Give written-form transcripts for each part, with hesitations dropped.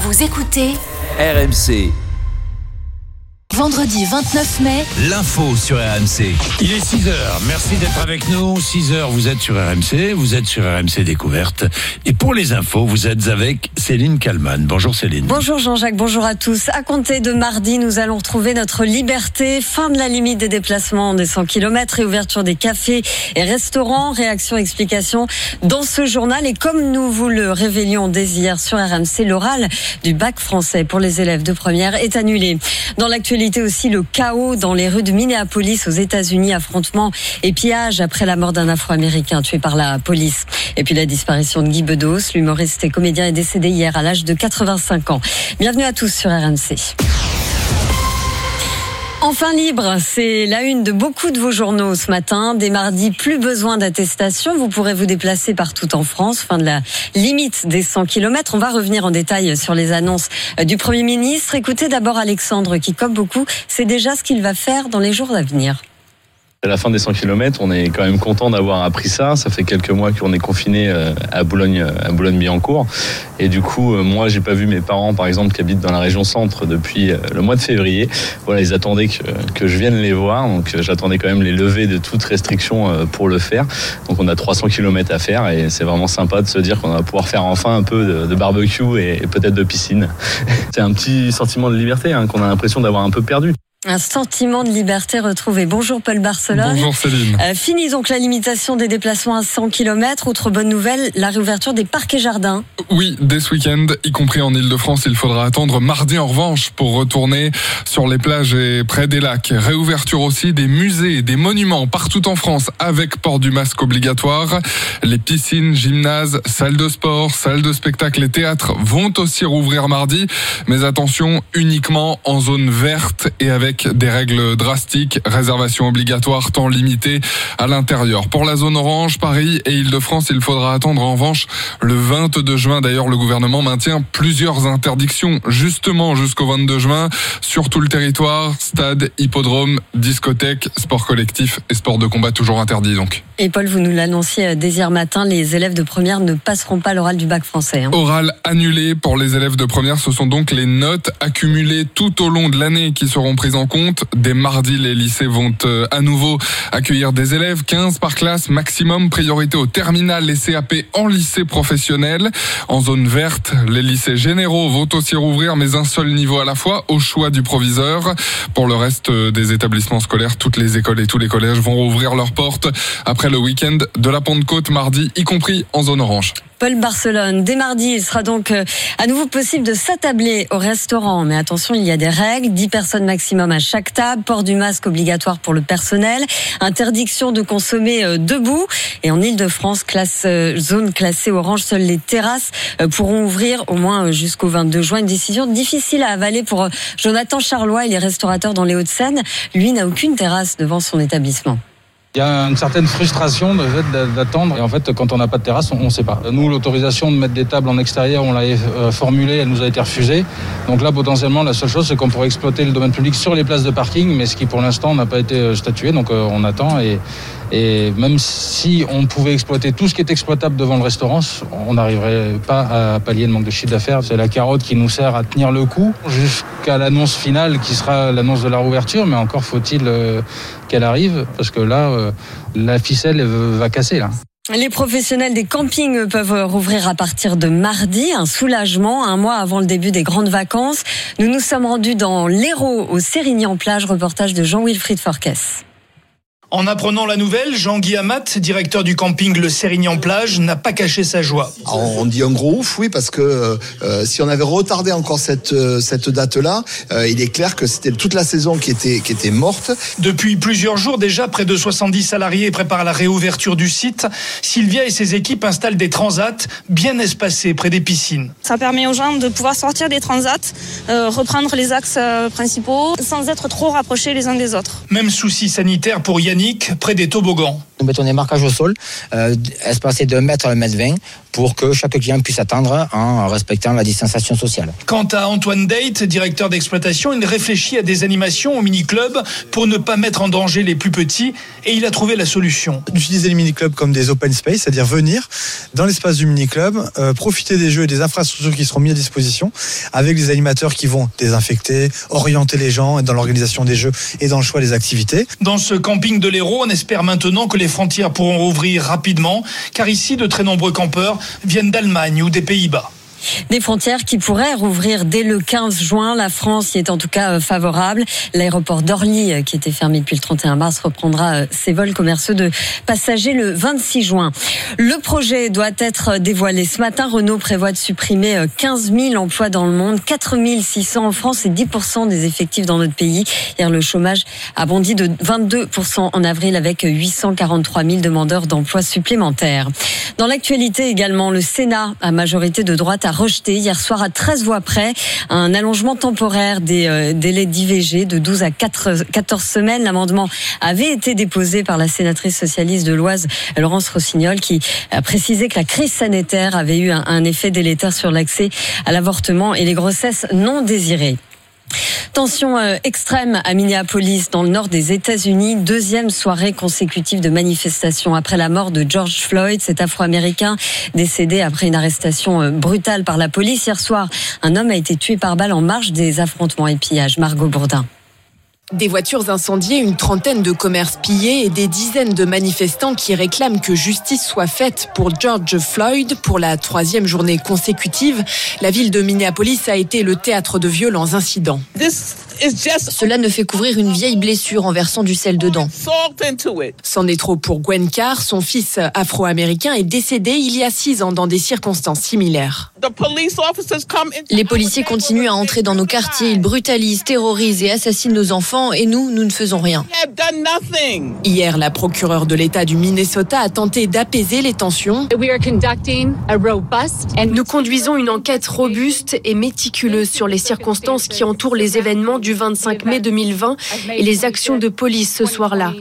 Vous écoutez RMC. Vendredi 29 mai, L'info sur RMC. Il est 6h, merci d'être avec nous. 6h, vous êtes sur RMC, vous êtes sur RMC Découverte. Et pour les infos, vous êtes avec Céline Kallmann. Bonjour Céline. Bonjour Jean-Jacques, bonjour à tous. À compter de mardi, nous allons retrouver notre liberté. Fin de la limite des déplacements des 100 km, réouverture des cafés et restaurants. Réaction, explication dans ce journal. Et comme nous vous le révélions dès hier sur RMC, l'oral du bac français pour les élèves de première est annulé. Dans l'actualité aussi, le chaos dans les rues de Minneapolis aux États-Unis, affrontements et pillages après la mort d'un Afro-Américain tué par la police. Et puis la disparition de Guy Bedos, l'humoriste et comédien est décédé hier à l'âge de 85 ans. Bienvenue à tous sur RMC. Enfin libre, c'est la une de beaucoup de vos journaux ce matin. Dès mardi, plus besoin d'attestation. Vous pourrez vous déplacer partout en France. Fin de la limite des 100 km. On va revenir en détail sur les annonces du Premier ministre. Écoutez d'abord Alexandre qui, comme beaucoup, sait déjà ce qu'il va faire dans les jours à venir. À la fin des 100 km, on est quand même content d'avoir appris ça. Ça fait quelques mois qu'on est confiné à Boulogne-Billancourt. Et du coup, moi, j'ai pas vu mes parents, par exemple, qui habitent dans la région centre depuis le mois de février. Voilà, ils attendaient que je vienne les voir. Donc, j'attendais quand même les levées de toute restriction pour le faire. Donc, on a 300 km à faire et c'est vraiment sympa de se dire qu'on va pouvoir faire enfin un peu de barbecue et peut-être de piscine. C'est un petit sentiment de liberté qu'on a l'impression d'avoir un peu perdu. Un sentiment de liberté retrouvé. Bonjour Paul Barcelone. Bonjour Céline. Fini donc la limitation des déplacements à 100 km. Autre bonne nouvelle, la réouverture des parcs et jardins. Oui, dès ce week-end, y compris en Ile-de-France, il faudra attendre mardi en revanche pour retourner sur les plages et près des lacs. Réouverture aussi des musées et des monuments partout en France avec port du masque obligatoire. Les piscines, gymnases, salles de sport, salles de spectacle et théâtres vont aussi rouvrir mardi. Mais attention, uniquement en zone verte et avec des règles drastiques, réservation obligatoire, temps limité à l'intérieur. Pour la zone orange, Paris et Île-de-France, il faudra attendre en revanche le 22 juin. D'ailleurs, le gouvernement maintient plusieurs interdictions justement jusqu'au 22 juin sur tout le territoire. Stade, hippodrome, discothèque, sport collectif et sport de combat toujours interdits donc. Et Paul, vous nous l'annonciez dès hier matin, les élèves de première ne passeront pas l'oral du bac français. Oral annulé pour les élèves de première. Ce sont donc les notes accumulées tout au long de l'année qui seront prises en compte. Dès mardi, les lycées vont à nouveau accueillir des élèves, 15 par classe maximum, priorité aux terminales et CAP en lycée professionnel. En zone verte, les lycées généraux vont aussi rouvrir, mais un seul niveau à la fois, au choix du proviseur. Pour le reste des établissements scolaires, toutes les écoles et tous les collèges vont rouvrir leurs portes après le week-end de la Pentecôte mardi, y compris en zone orange. Paul Barcelone, dès mardi, il sera donc à nouveau possible de s'attabler au restaurant. Mais attention, il y a des règles, 10 personnes maximum à chaque table, port du masque obligatoire pour le personnel, interdiction de consommer debout. Et en Ile-de-France, zone classée orange, seules les terrasses pourront ouvrir au moins jusqu'au 22 juin. Une décision difficile à avaler pour Jonathan Charlois, il est restaurateur dans les Hauts-de-Seine. Lui n'a aucune terrasse devant son établissement. Il y a une certaine frustration de fait d'attendre. Et en fait, quand on n'a pas de terrasse, on ne sait pas. Nous, l'autorisation de mettre des tables en extérieur, on l'avait formulée, elle nous a été refusée. Donc là, potentiellement, la seule chose, c'est qu'on pourrait exploiter le domaine public sur les places de parking, mais ce qui, pour l'instant, n'a pas été statué. Donc on attend. Et même si on pouvait exploiter tout ce qui est exploitable devant le restaurant, on n'arriverait pas à pallier le manque de chiffre d'affaires. C'est la carotte qui nous sert à tenir le coup jusqu'à l'annonce finale qui sera l'annonce de la réouverture. Mais encore faut-il qu'elle arrive, parce que là, la ficelle va casser là. Les professionnels des campings peuvent rouvrir à partir de mardi, un soulagement, un mois avant le début des grandes vacances. Nous nous sommes rendus dans l'Hérault, au Sérignan-Plage, reportage de Jean-Wilfried Forquès. En apprenant la nouvelle, Jean-Guy Amat, directeur du camping Le Sérignan-Plage, n'a pas caché sa joie. On dit un gros ouf, oui, parce que si on avait retardé encore cette date-là, il est clair que c'était toute la saison qui était morte. Depuis plusieurs jours déjà, près de 70 salariés préparent la réouverture du site. Sylvia et ses équipes installent des transats bien espacés près des piscines. Ça permet aux gens de pouvoir sortir des transats, reprendre les axes principaux, sans être trop rapprochés les uns des autres. Même souci sanitaire pour Yannick, près des toboggans. Nous mettons des marquages au sol, espacés de 1 mètre à 1 mètre 20, pour que chaque client puisse attendre en respectant la distanciation sociale. Quant à Antoine Date, directeur d'exploitation, il réfléchit à des animations au mini-club pour ne pas mettre en danger les plus petits et il a trouvé la solution. D'utiliser les mini-clubs comme des open space, c'est-à-dire venir dans l'espace du mini-club, profiter des jeux et des infrastructures qui seront mis à disposition avec des animateurs qui vont désinfecter, orienter les gens dans l'organisation des jeux et dans le choix des activités. Dans ce camping de l'Hérault, on espère maintenant que les frontières pourront rouvrir rapidement car ici de très nombreux campeurs viennent d'Allemagne ou des Pays-Bas. Des frontières qui pourraient rouvrir dès le 15 juin. La France y est en tout cas favorable. L'aéroport d'Orly, qui était fermé depuis le 31 mars, reprendra ses vols commerciaux de passagers le 26 juin. Le projet doit être dévoilé ce matin. Renault prévoit de supprimer 15 000 emplois dans le monde, 4 600 en France et 10% des effectifs dans notre pays. Hier, le chômage a bondi de 22% en avril avec 843 000 demandeurs d'emploi supplémentaires. Dans l'actualité également, le Sénat, à majorité de droite, a rejeté hier soir à 13 voix près un allongement temporaire des délais d'IVG de 12 à 14 semaines. L'amendement avait été déposé par la sénatrice socialiste de l'Oise, Laurence Rossignol, qui a précisé que la crise sanitaire avait eu un effet délétère sur l'accès à l'avortement et les grossesses non désirées. Tension extrême à Minneapolis, dans le nord des États-Unis. 2e soirée consécutive de manifestations après la mort de George Floyd, cet Afro-Américain décédé après une arrestation brutale par la police. Hier soir, un homme a été tué par balle en marge des affrontements et pillages. Margot Bourdin. Des voitures incendiées, une trentaine de commerces pillés et des dizaines de manifestants qui réclament que justice soit faite pour George Floyd. Pour la 3e journée consécutive, la ville de Minneapolis a été le théâtre de violents incidents. Cela ne fait qu'ouvrir une vieille blessure en versant du sel dedans. C'en est trop pour Gwen Carr. Son fils afro-américain est décédé il y a 6 ans dans des circonstances similaires. Les policiers continuent à entrer dans nos quartiers, ils brutalisent, terrorisent et assassinent nos enfants et nous ne faisons rien. Hier, la procureure de l'État du Minnesota a tenté d'apaiser les tensions. Nous conduisons une enquête robuste et méticuleuse sur les circonstances qui entourent les événements du 25 mai 2020 et les actions de police ce soir-là.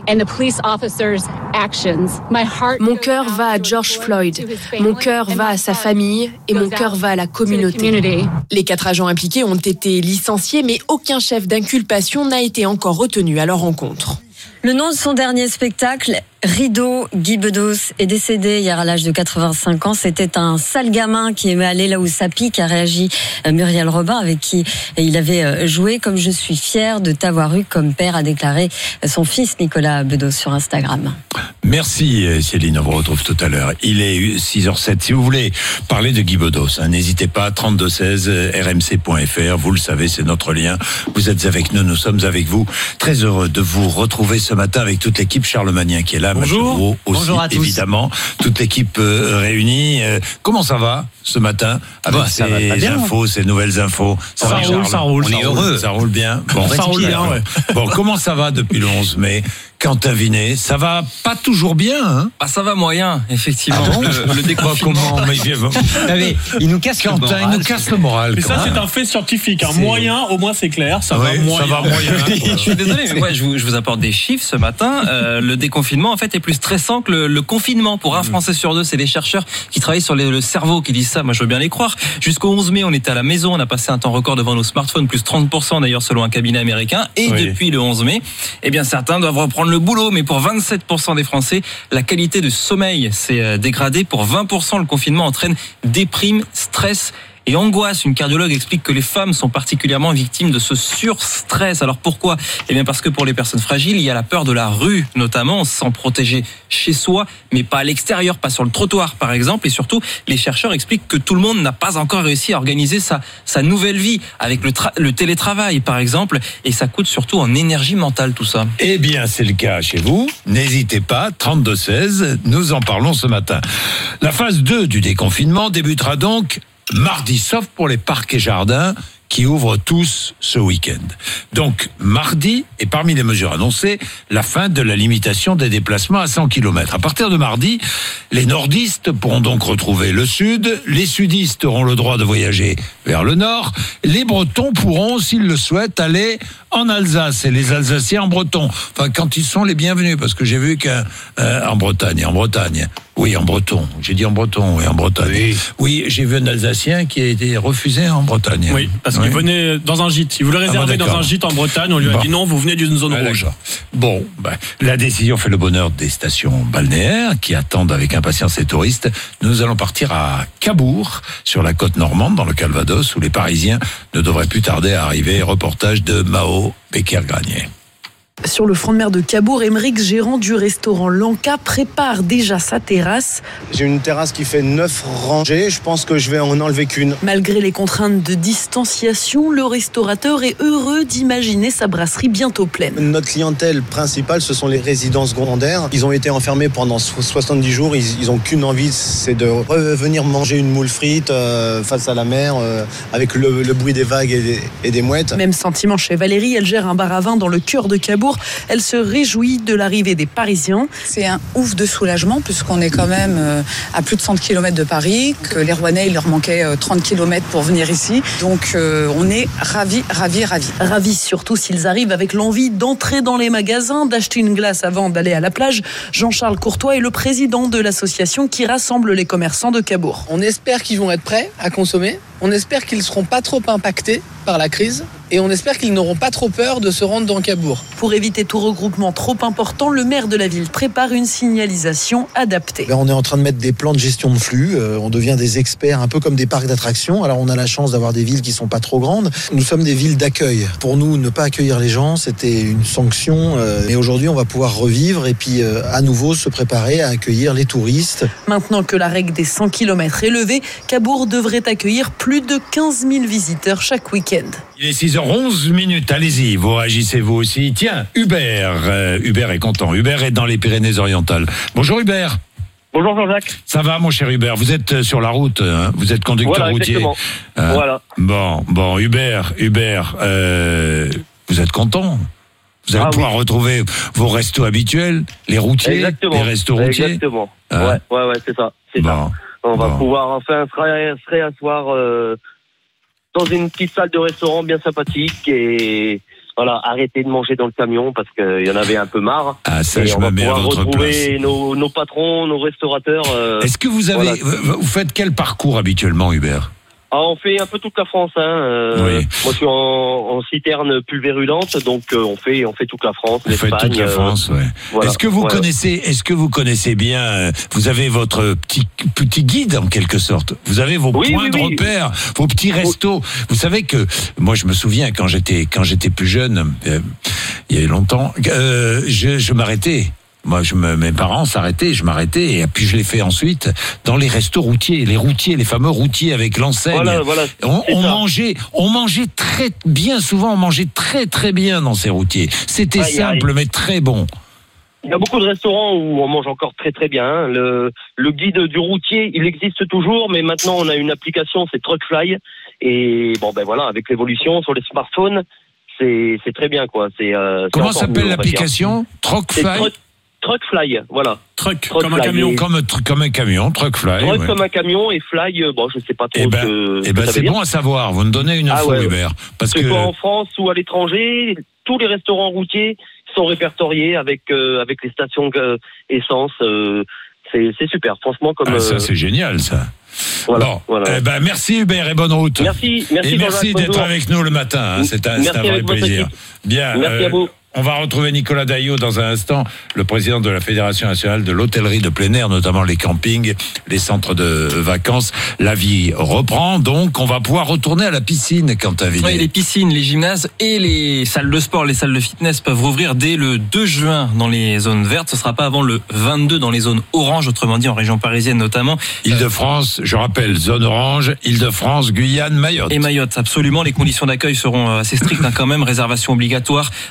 Mon cœur va à George Floyd, mon cœur va à sa famille et mon cœur va à la communauté. Les 4 agents impliqués ont été licenciés, mais aucun chef d'inculpation n'a été encore retenu à leur rencontre. Le nom de son dernier spectacle, Rideau, Guy Bedos, est décédé hier à l'âge de 85 ans. C'était un sale gamin qui aimait aller là où ça pique, a réagi Muriel Robin, avec qui il avait joué. Comme je suis fier de t'avoir eu comme père, a déclaré son fils Nicolas Bedos sur Instagram. Merci Céline, on vous retrouve tout à l'heure. Il est 6h07. Si vous voulez parler de Guy Bedos, n'hésitez pas, 3216 rmc.fr. Vous le savez, c'est notre lien. Vous êtes avec nous, nous sommes avec vous. Très heureux de vous retrouver ce matin avec toute l'équipe Charlemagnien qui est là. Bonjour. Bonjour à tous. Évidemment, toute l'équipe réunie. Comment ça va ce matin avec ces infos, ces nouvelles infos? Ça roule. On est heureux. Ça roule bien. Bon, ça roule bien, ouais. Bon, comment ça va depuis le 11 mai? Quentin Vinet, ça va pas toujours bien, hein? Ça va moyen, effectivement. Ah bon le déconfinement. Comment? Mais il nous casse Quentin, le moral. il nous casse le moral. Mais ça, c'est un fait scientifique. Moyen, au moins, c'est clair. Ça va moyen. Ça va moyen. Je suis désolé, mais moi, je vous apporte des chiffres ce matin. Le déconfinement, en fait, est plus stressant que le confinement. Pour un Français sur 2, c'est des chercheurs qui travaillent sur le cerveau qui disent ça. Moi, je veux bien les croire. Jusqu'au 11 mai, on était à la maison. On a passé un temps record devant nos smartphones, plus 30% d'ailleurs, selon un cabinet américain. Et depuis le 11 mai, eh bien, certains doivent reprendre le boulot. Mais pour 27% des Français, la qualité de sommeil s'est dégradée. Pour 20%, le confinement entraîne déprime, stress et angoisse. Une cardiologue explique que les femmes sont particulièrement victimes de ce surstress. Alors pourquoi? Eh bien parce que pour les personnes fragiles, il y a la peur de la rue, notamment, sans protéger chez soi, mais pas à l'extérieur, pas sur le trottoir par exemple. Et surtout, les chercheurs expliquent que tout le monde n'a pas encore réussi à organiser sa nouvelle vie, avec le télétravail par exemple, et ça coûte surtout en énergie mentale tout ça. Eh bien c'est le cas chez vous, n'hésitez pas, 3216, nous en parlons ce matin. La phase 2 du déconfinement débutera donc mardi, sauf pour les parcs et jardins qui ouvrent tous ce week-end. Donc, mardi, et parmi les mesures annoncées, la fin de la limitation des déplacements à 100 km. À partir de mardi, les nordistes pourront donc retrouver le sud, les sudistes auront le droit de voyager vers le nord, les bretons pourront, s'ils le souhaitent, aller en Alsace et les Alsaciens en breton. Enfin, quand ils sont les bienvenus, parce que j'ai vu qu'en Bretagne, oui, en breton. J'ai dit en breton, oui, en Bretagne. Oui, j'ai vu un Alsacien qui a été refusé en Bretagne. Oui, parce qu'il venait dans un gîte. Il voulait réserver dans un gîte en Bretagne. On lui a dit non, vous venez d'une zone rouge. Bon, la décision fait le bonheur des stations balnéaires qui attendent avec impatience les touristes. Nous allons partir à Cabourg, sur la côte normande, dans le Calvados, où les Parisiens ne devraient plus tarder à arriver. Reportage de Mao Becker-Granier. Sur le front de mer de Cabourg, Émeric, gérant du restaurant Lanka, prépare déjà sa terrasse. J'ai une terrasse qui fait 9 rangées, je pense que je vais en enlever qu'une. Malgré les contraintes de distanciation, le restaurateur est heureux d'imaginer sa brasserie bientôt pleine. Notre clientèle principale, ce sont les résidents secondaires. Ils ont été enfermés pendant 70 jours, ils n'ont qu'une envie, c'est de revenir manger une moule frite face à la mer, avec le bruit des vagues et des mouettes. Même sentiment chez Valérie, elle gère un bar à vin dans le cœur de Cabourg. Elle se réjouit de l'arrivée des Parisiens. C'est un ouf de soulagement puisqu'on est quand même à plus de 100 km de Paris, que les Rouennais, il leur manquait 30 km pour venir ici. Donc on est ravis. Ravis surtout s'ils arrivent avec l'envie d'entrer dans les magasins, d'acheter une glace avant d'aller à la plage. Jean-Charles Courtois est le président de l'association qui rassemble les commerçants de Cabourg. On espère qu'ils vont être prêts à consommer. On espère qu'ils ne seront pas trop impactés par la crise et on espère qu'ils n'auront pas trop peur de se rendre dans Cabourg. Pour éviter tout regroupement trop important, le maire de la ville prépare une signalisation adaptée. On est en train de mettre des plans de gestion de flux, on devient des experts un peu comme des parcs d'attractions. Alors on a la chance d'avoir des villes qui sont pas trop grandes. Nous sommes des villes d'accueil. Pour nous, ne pas accueillir les gens, c'était une sanction. Mais aujourd'hui, on va pouvoir revivre et puis à nouveau se préparer à accueillir les touristes. Maintenant que la règle des 100 km est levée, Cabourg devrait accueillir plus de 15 000 visiteurs chaque week-end. Il est 6h11, allez-y, vous réagissez vous aussi. Tiens, Hubert est content. Hubert est dans les Pyrénées-Orientales. Bonjour Hubert. Bonjour Jean-Jacques. Ça va mon cher Hubert, vous êtes sur la route, hein, vous êtes conducteur routier. Voilà. Bon, Hubert, vous êtes content? Vous allez pouvoir retrouver vos restos habituels, les routiers, les restos routiers. Exactement. Ouais, c'est ça. On va pouvoir enfin se réasseoir dans une petite salle de restaurant bien sympathique et voilà, arrêter de manger dans le camion parce qu'il y en avait un peu marre. Ah, ça, et je on me va mets à pouvoir votre retrouver vous patrons, nos restaurateurs. Est-ce que vous faites quel parcours habituellement, Hubert? On fait un peu toute la France. Moi, je suis en citerne pulvérulente, donc on fait toute la France, l'Espagne. Vous faites toute la France, ouais. Voilà. Est-ce que vous connaissez bien vous avez votre petit guide en quelque sorte. Vous avez vos points de repère, vos petits restos. Vous savez que moi, je me souviens quand j'étais plus jeune, il y a longtemps, je m'arrêtais. Moi, mes parents s'arrêtaient, je m'arrêtais, et puis je l'ai fait ensuite dans les restos routiers, les fameux routiers avec l'enseigne. Voilà, on mangeait très bien, souvent on mangeait très très bien dans ces routiers. C'était simple mais très bon. Il y a beaucoup de restaurants où on mange encore très très bien. Le guide du routier, il existe toujours, mais maintenant on a une application, c'est Truckfly, et avec l'évolution sur les smartphones, c'est très bien quoi. Comment s'appelle l'application? Truckfly. Truckfly, voilà. Truck comme un camion. Comme un camion, Truckfly. Truck comme un camion et Fly, je sais pas trop c'est bon à savoir, vous me donnez une info, Hubert. Parce que soit en France ou à l'étranger, tous les restaurants routiers sont répertoriés avec les stations essence. C'est super, franchement. Ça, c'est génial, ça. Voilà. Merci Hubert et bonne route. Merci d'être avec nous le matin. C'est un vrai plaisir. Bien. Merci à vous. On va retrouver Nicolas Daillot dans un instant, le président de la Fédération nationale de l'hôtellerie de plein air, notamment les campings, les centres de vacances. La vie reprend, donc on va pouvoir retourner à la piscine, Quentin-Villiers. Oui, les piscines, les gymnases et les salles de sport, les salles de fitness peuvent rouvrir dès le 2 juin dans les zones vertes. Ce sera pas avant le 22 dans les zones oranges, autrement dit en région parisienne notamment. Île-de-France, je rappelle, zone orange, Île-de-France, Guyane, Mayotte. Et Mayotte, absolument. Les conditions d'accueil seront assez strictes quand même. Réservation obligatoire, un temps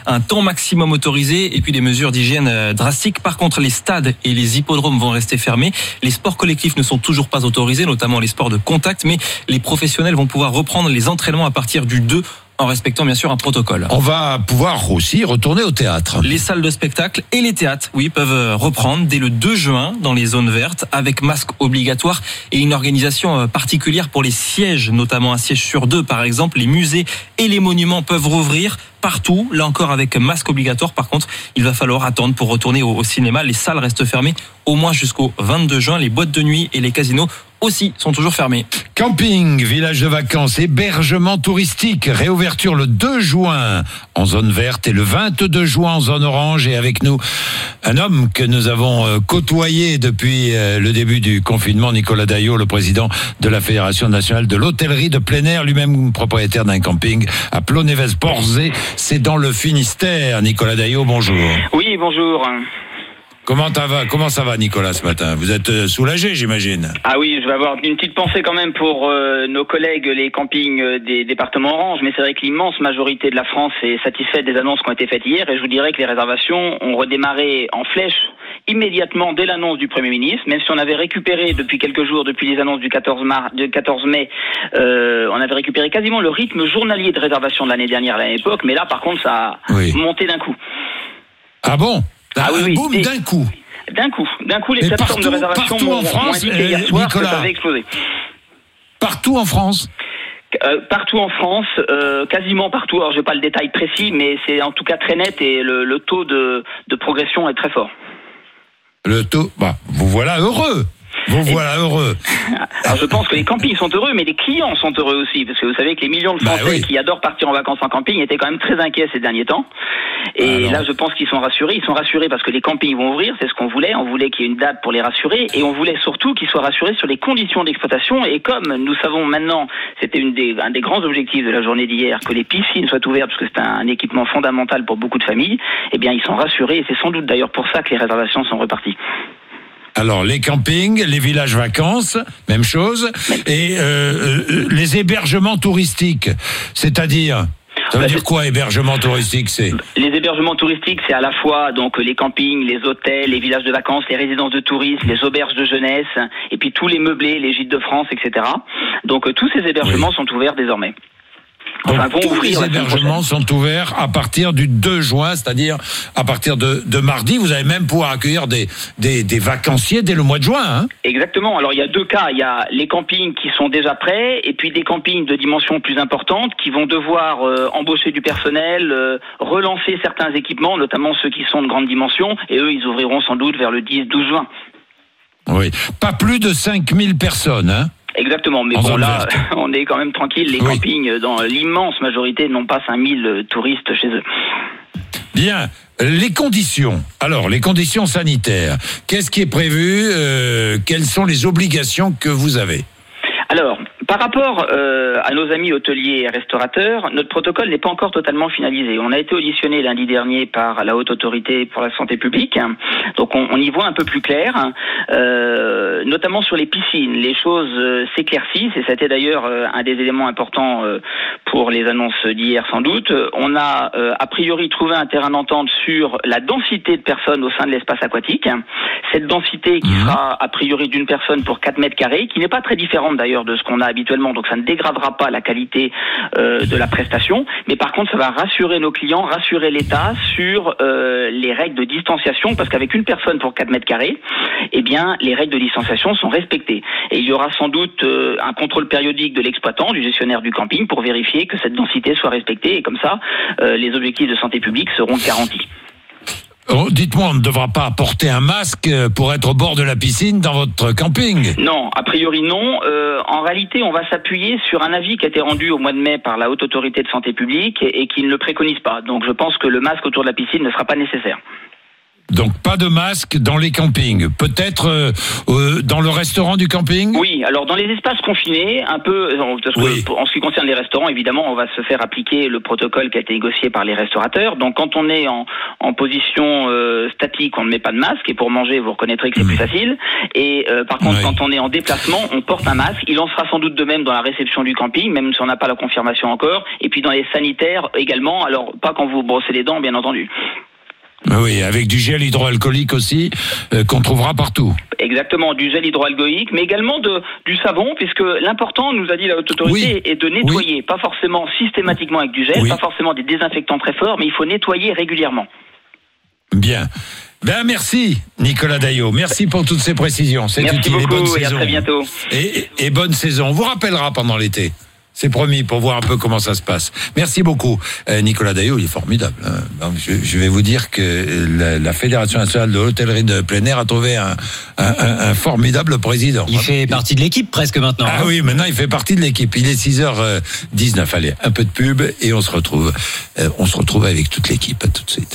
maximum autorisé et puis des mesures d'hygiène drastiques. Par contre, les stades et les hippodromes vont rester fermés. Les sports collectifs ne sont toujours pas autorisés, notamment les sports de contact, mais les professionnels vont pouvoir reprendre les entraînements à partir du 2 en respectant bien sûr un protocole. On va pouvoir aussi retourner au théâtre. Les salles de spectacle et les théâtres, oui, peuvent reprendre dès le 2 juin dans les zones vertes avec masque obligatoire et une organisation particulière pour les sièges, notamment un siège sur 2 par exemple. Les musées et les monuments peuvent rouvrir partout, là encore avec masque obligatoire. Par contre, il va falloir attendre pour retourner au cinéma. Les salles restent fermées au moins jusqu'au 22 juin. Les boîtes de nuit et les casinos aussi sont toujours fermés. Camping, village de vacances, hébergement touristique, réouverture le 2 juin en zone verte et le 22 juin en zone orange. Et avec nous, un homme que nous avons côtoyé depuis le début du confinement, Nicolas Daillot, le président de la Fédération nationale de l'hôtellerie de plein air, lui-même propriétaire d'un camping à Plonévez-Borzé, c'est dans le Finistère. Nicolas Daillot, bonjour. Oui, bonjour. Comment ça va, Nicolas, ce matin? Vous êtes soulagé, j'imagine? Ah oui, je vais avoir une petite pensée quand même pour nos collègues, les campings des départements orange, mais c'est vrai que l'immense majorité de la France est satisfaite des annonces qui ont été faites hier, et je vous dirais que les réservations ont redémarré en flèche immédiatement dès l'annonce du Premier ministre, même si on avait récupéré depuis quelques jours, depuis les annonces du 14 mai, on avait récupéré quasiment le rythme journalier de réservation de l'année dernière à l'époque, mais là par contre ça a monté d'un coup. Ah bon? Oui. Boum, d'un coup. D'un coup, les plateformes de réservation m'ont indiqué hier soir que ça avait explosé. Partout en France? Partout en France, quasiment partout. Alors, j'ai pas le détail précis, mais c'est en tout cas très net et le taux de progression est très fort. Le taux, vous voilà heureux. Alors je pense que les campings sont heureux, mais les clients sont heureux aussi, parce que vous savez que les millions de Français qui adorent partir en vacances en camping étaient quand même très inquiets ces derniers temps. Et là, je pense qu'ils sont rassurés. Ils sont rassurés parce que les campings vont ouvrir, c'est ce qu'on voulait. On voulait qu'il y ait une date pour les rassurer, et on voulait surtout qu'ils soient rassurés sur les conditions d'exploitation. Et comme nous savons maintenant, c'était un des grands objectifs de la journée d'hier, que les piscines soient ouvertes, parce que c'est un équipement fondamental pour beaucoup de familles, eh bien ils sont rassurés, et c'est sans doute d'ailleurs pour ça que les réservations sont reparties. Alors, les campings, les villages vacances, même chose. Et les hébergements touristiques, c'est-à-dire... Ça veut dire quoi, hébergement touristique? Les hébergements touristiques, c'est à la fois donc les campings, les hôtels, les villages de vacances, les résidences de tourisme, les auberges de jeunesse, et puis tous les meublés, les gîtes de France, etc. Donc tous ces hébergements sont ouverts désormais. Donc, tous les hébergements sont ouverts à partir du 2 juin, c'est-à-dire à partir de mardi. Vous allez même pouvoir accueillir des vacanciers dès le mois de juin. Hein. Exactement. Alors, il y a deux cas. Il y a les campings qui sont déjà prêts, et puis des campings de dimension plus importante qui vont devoir embaucher du personnel, relancer certains équipements, notamment ceux qui sont de grande dimension, et eux, ils ouvriront sans doute vers le 10-12 juin. Oui. Pas plus de 5000 personnes, hein. Exactement, mais bon là, on est quand même tranquille. Les campings, dans l'immense majorité, n'ont pas 5000 touristes chez eux. Bien, les conditions. Alors, les conditions sanitaires. Qu'est-ce qui est prévu? Quelles sont les obligations que vous avez? Alors, par rapport à nos amis hôteliers et restaurateurs, notre protocole n'est pas encore totalement finalisé. On a été auditionné lundi dernier par la Haute Autorité pour la Santé Publique, donc on y voit un peu plus clair, notamment sur les piscines. Les choses s'éclaircissent, et c'était d'ailleurs un des éléments importants pour les annonces d'hier sans doute. On a a priori trouvé un terrain d'entente sur la densité de personnes au sein de l'espace aquatique. Cette densité qui sera a priori d'une personne pour 4 mètres carrés, qui n'est pas très différente d'ailleurs de ce qu'on a habituellement, donc ça ne dégradera pas la qualité de la prestation, mais par contre ça va rassurer nos clients, rassurer l'État sur les règles de distanciation, parce qu'avec une personne pour 4 mètres carrés, eh bien les règles de distanciation sont respectées, et il y aura sans doute un contrôle périodique de l'exploitant, du gestionnaire du camping, pour vérifier que cette densité soit respectée, et comme ça les objectifs de santé publique seront garantis. Dites-moi, on ne devra pas apporter un masque pour être au bord de la piscine dans votre camping? Non, a priori non. En réalité, on va s'appuyer sur un avis qui a été rendu au mois de mai par la Haute Autorité de Santé Publique et qui ne le préconise pas. Donc je pense que le masque autour de la piscine ne sera pas nécessaire. Donc pas de masque dans les campings. Peut-être dans le restaurant du camping ? Oui, alors dans les espaces confinés, un peu, parce que en ce qui concerne les restaurants, évidemment, on va se faire appliquer le protocole qui a été négocié par les restaurateurs. Donc quand on est en position statique, on ne met pas de masque, et pour manger, vous reconnaîtrez que c'est plus facile. Et par contre, quand on est en déplacement, on porte un masque. Il en sera sans doute de même dans la réception du camping, même si on n'a pas la confirmation encore. Et puis dans les sanitaires également, alors pas quand vous brossez les dents, bien entendu. Oui, avec du gel hydroalcoolique aussi, qu'on trouvera partout. Exactement, du gel hydroalcoolique, mais également du savon, puisque l'important, nous a dit la haute autorité, est de nettoyer, pas forcément systématiquement avec du gel, pas forcément des désinfectants très forts, mais il faut nettoyer régulièrement. Bien. Ben merci Nicolas Daillot, merci pour toutes ces précisions. C'est merci utile. Beaucoup, et bonne saison. Et à très bientôt. Et bonne saison. On vous rappellera pendant l'été. C'est promis, pour voir un peu comment ça se passe. Merci beaucoup. Nicolas Daillot, il est formidable. Donc, je vais vous dire que la Fédération nationale de l'hôtellerie de plein air a trouvé un formidable président. Il fait partie de l'équipe presque maintenant. Ah oui, maintenant il fait partie de l'équipe. Il est 6h19. Allez, un peu de pub et on se retrouve. On se retrouve avec toute l'équipe. À tout de suite.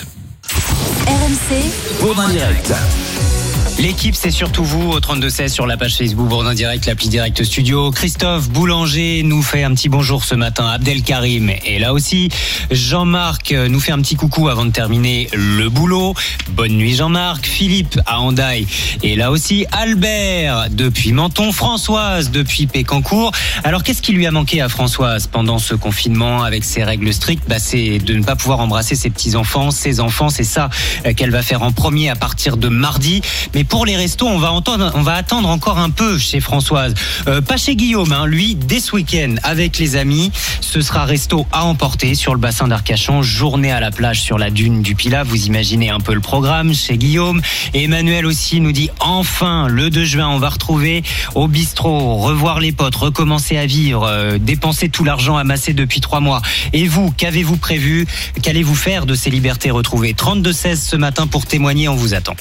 RMC, Bourdin Direct. L'équipe, c'est surtout vous au 32-16 sur la page Facebook Bourdin Direct, l'appli Direct Studio. Christophe Boulanger nous fait un petit bonjour ce matin. Abdelkarim est là aussi. Jean-Marc nous fait un petit coucou avant de terminer le boulot. Bonne nuit Jean-Marc. Philippe à Hendaye est là aussi. Albert depuis Menton. Françoise depuis Pécancourt. Alors qu'est-ce qui lui a manqué à Françoise pendant ce confinement avec ses règles strictes ? C'est de ne pas pouvoir embrasser ses petits-enfants, ses enfants. C'est ça qu'elle va faire en premier à partir de mardi. Mais pour les restos, on va attendre encore un peu chez Françoise. Pas chez Guillaume, lui, dès ce week-end, avec les amis, ce sera resto à emporter sur le bassin d'Arcachon, journée à la plage sur la dune du Pilat. Vous imaginez un peu le programme chez Guillaume. Et Emmanuel aussi nous dit, enfin, le 2 juin, on va retrouver au bistrot, revoir les potes, recommencer à vivre, dépenser tout l'argent amassé depuis 3 mois. Et vous, qu'avez-vous prévu ? Qu'allez-vous faire de ces libertés retrouvées ? 32-16 ce matin pour témoigner, on vous attend.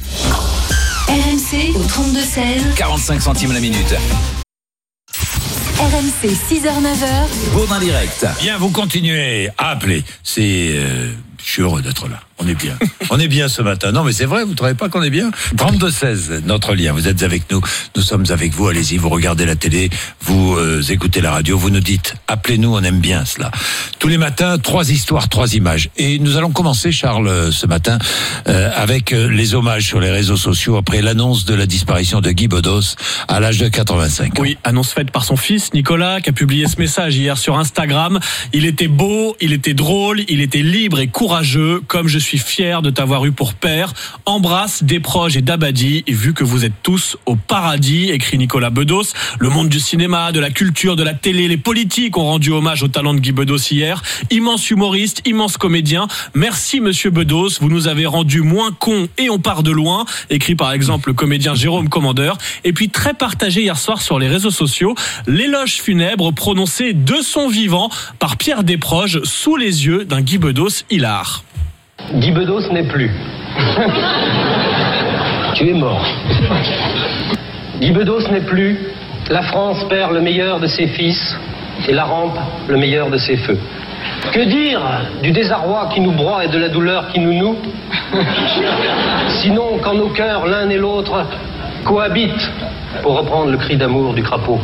RMC au 32-16. 45 centimes la minute. RMC 6h-9h. Bourdin Direct. Bien, vous continuez à appeler. Je suis heureux d'être là. On est bien. On est bien ce matin. Non, mais c'est vrai, vous ne trouvez pas qu'on est bien ? 32-16, notre lien. Vous êtes avec nous. Nous sommes avec vous. Allez-y, vous regardez la télé, vous écoutez la radio, vous nous dites, appelez-nous, on aime bien cela. Tous les matins, 3 histoires, 3 images. Et nous allons commencer, Charles, ce matin, avec les hommages sur les réseaux sociaux après l'annonce de la disparition de Guy Bedos à l'âge de 85 ans. Oui, annonce faite par son fils, Nicolas, qui a publié ce message hier sur Instagram. Il était beau, il était drôle, il était libre et courageux, comme je suis fier de t'avoir eu pour père. Embrasse Desproges et Dabadi, et vu que vous êtes tous au paradis, écrit Nicolas Bedos. Le monde du cinéma, de la culture, de la télé, les politiques ont rendu hommage au talent de Guy Bedos hier. Immense humoriste, immense comédien. Merci monsieur Bedos, vous nous avez rendu moins cons et on part de loin, écrit par exemple le comédien Jérôme Commandeur. Et puis très partagé hier soir sur les réseaux sociaux, l'éloge funèbre prononcé de son vivant par Pierre Desproges sous les yeux d'un Guy Bedos hilar. Guy Bedos n'est plus. Tu es mort. Guy Bedos n'est plus. La France perd le meilleur de ses fils et la rampe le meilleur de ses feux. Que dire du désarroi qui nous broie et de la douleur qui nous noue ? Sinon qu'en nos cœurs, l'un et l'autre cohabitent, pour reprendre le cri d'amour du crapaud.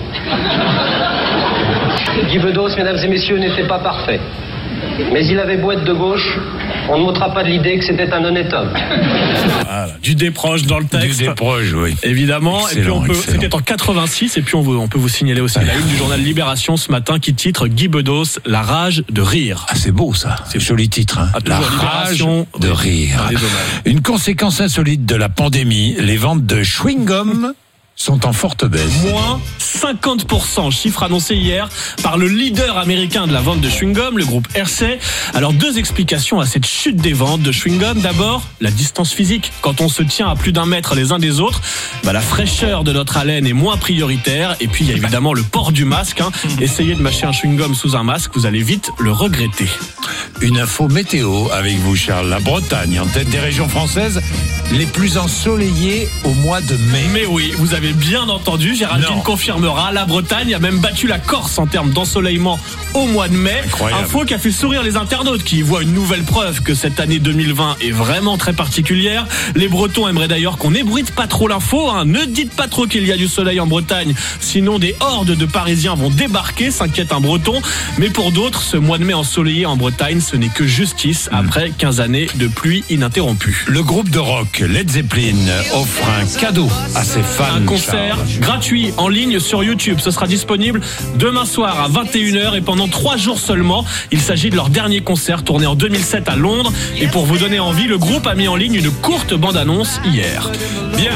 Guy Bedos, mesdames et messieurs, n'était pas parfait. Mais il avait beau être de gauche, on ne m'ôtera pas de l'idée que c'était un honnête homme. Voilà, du Desproges dans le texte. Du Desproges, oui. Évidemment. Excellent, et puis c'était en 86, et puis on peut vous signaler aussi la une du journal Libération ce matin qui titre Guy Bedos, la rage de rire. Ah, c'est beau ça. C'est joli titre. Hein. La rage de rire. Une conséquence insolite de la pandémie, les ventes de chewing-gum sont en forte baisse. Moins 50%, chiffre annoncé hier par le leader américain de la vente de chewing-gum, le groupe Hershey. Alors 2 explications à cette chute des ventes de chewing-gum. D'abord, la distance physique. Quand on se tient à plus d'1 mètre les uns des autres, la fraîcheur de notre haleine est moins prioritaire. Et puis il y a évidemment le port du masque. Essayez de mâcher un chewing-gum sous un masque, vous allez vite le regretter. Une info météo avec vous, Charles. La Bretagne, en tête des régions françaises les plus ensoleillées au mois de mai. Mais oui, vous avez avez bien entendu. Géraldine confirmera. La Bretagne a même battu la Corse en termes d'ensoleillement au mois de mai. Incroyable. Info qui a fait sourire les internautes qui y voient une nouvelle preuve que cette année 2020 est vraiment très particulière. Les Bretons aimeraient d'ailleurs qu'on n'ébruite pas trop l'info. Ne dites pas trop qu'il y a du soleil en Bretagne, sinon des hordes de Parisiens vont débarquer, s'inquiète un Breton. Mais pour d'autres, ce mois de mai ensoleillé en Bretagne, ce n'est que justice après 15 années de pluie ininterrompue. Le groupe de rock Led Zeppelin offre un cadeau à ses fans. Un concert gratuit en ligne sur YouTube. Ce sera disponible demain soir à 21h et pendant 3 jours seulement. Il s'agit de leur dernier concert tourné en 2007 à Londres. Et pour vous donner envie, le groupe a mis en ligne une courte bande-annonce hier. Bien.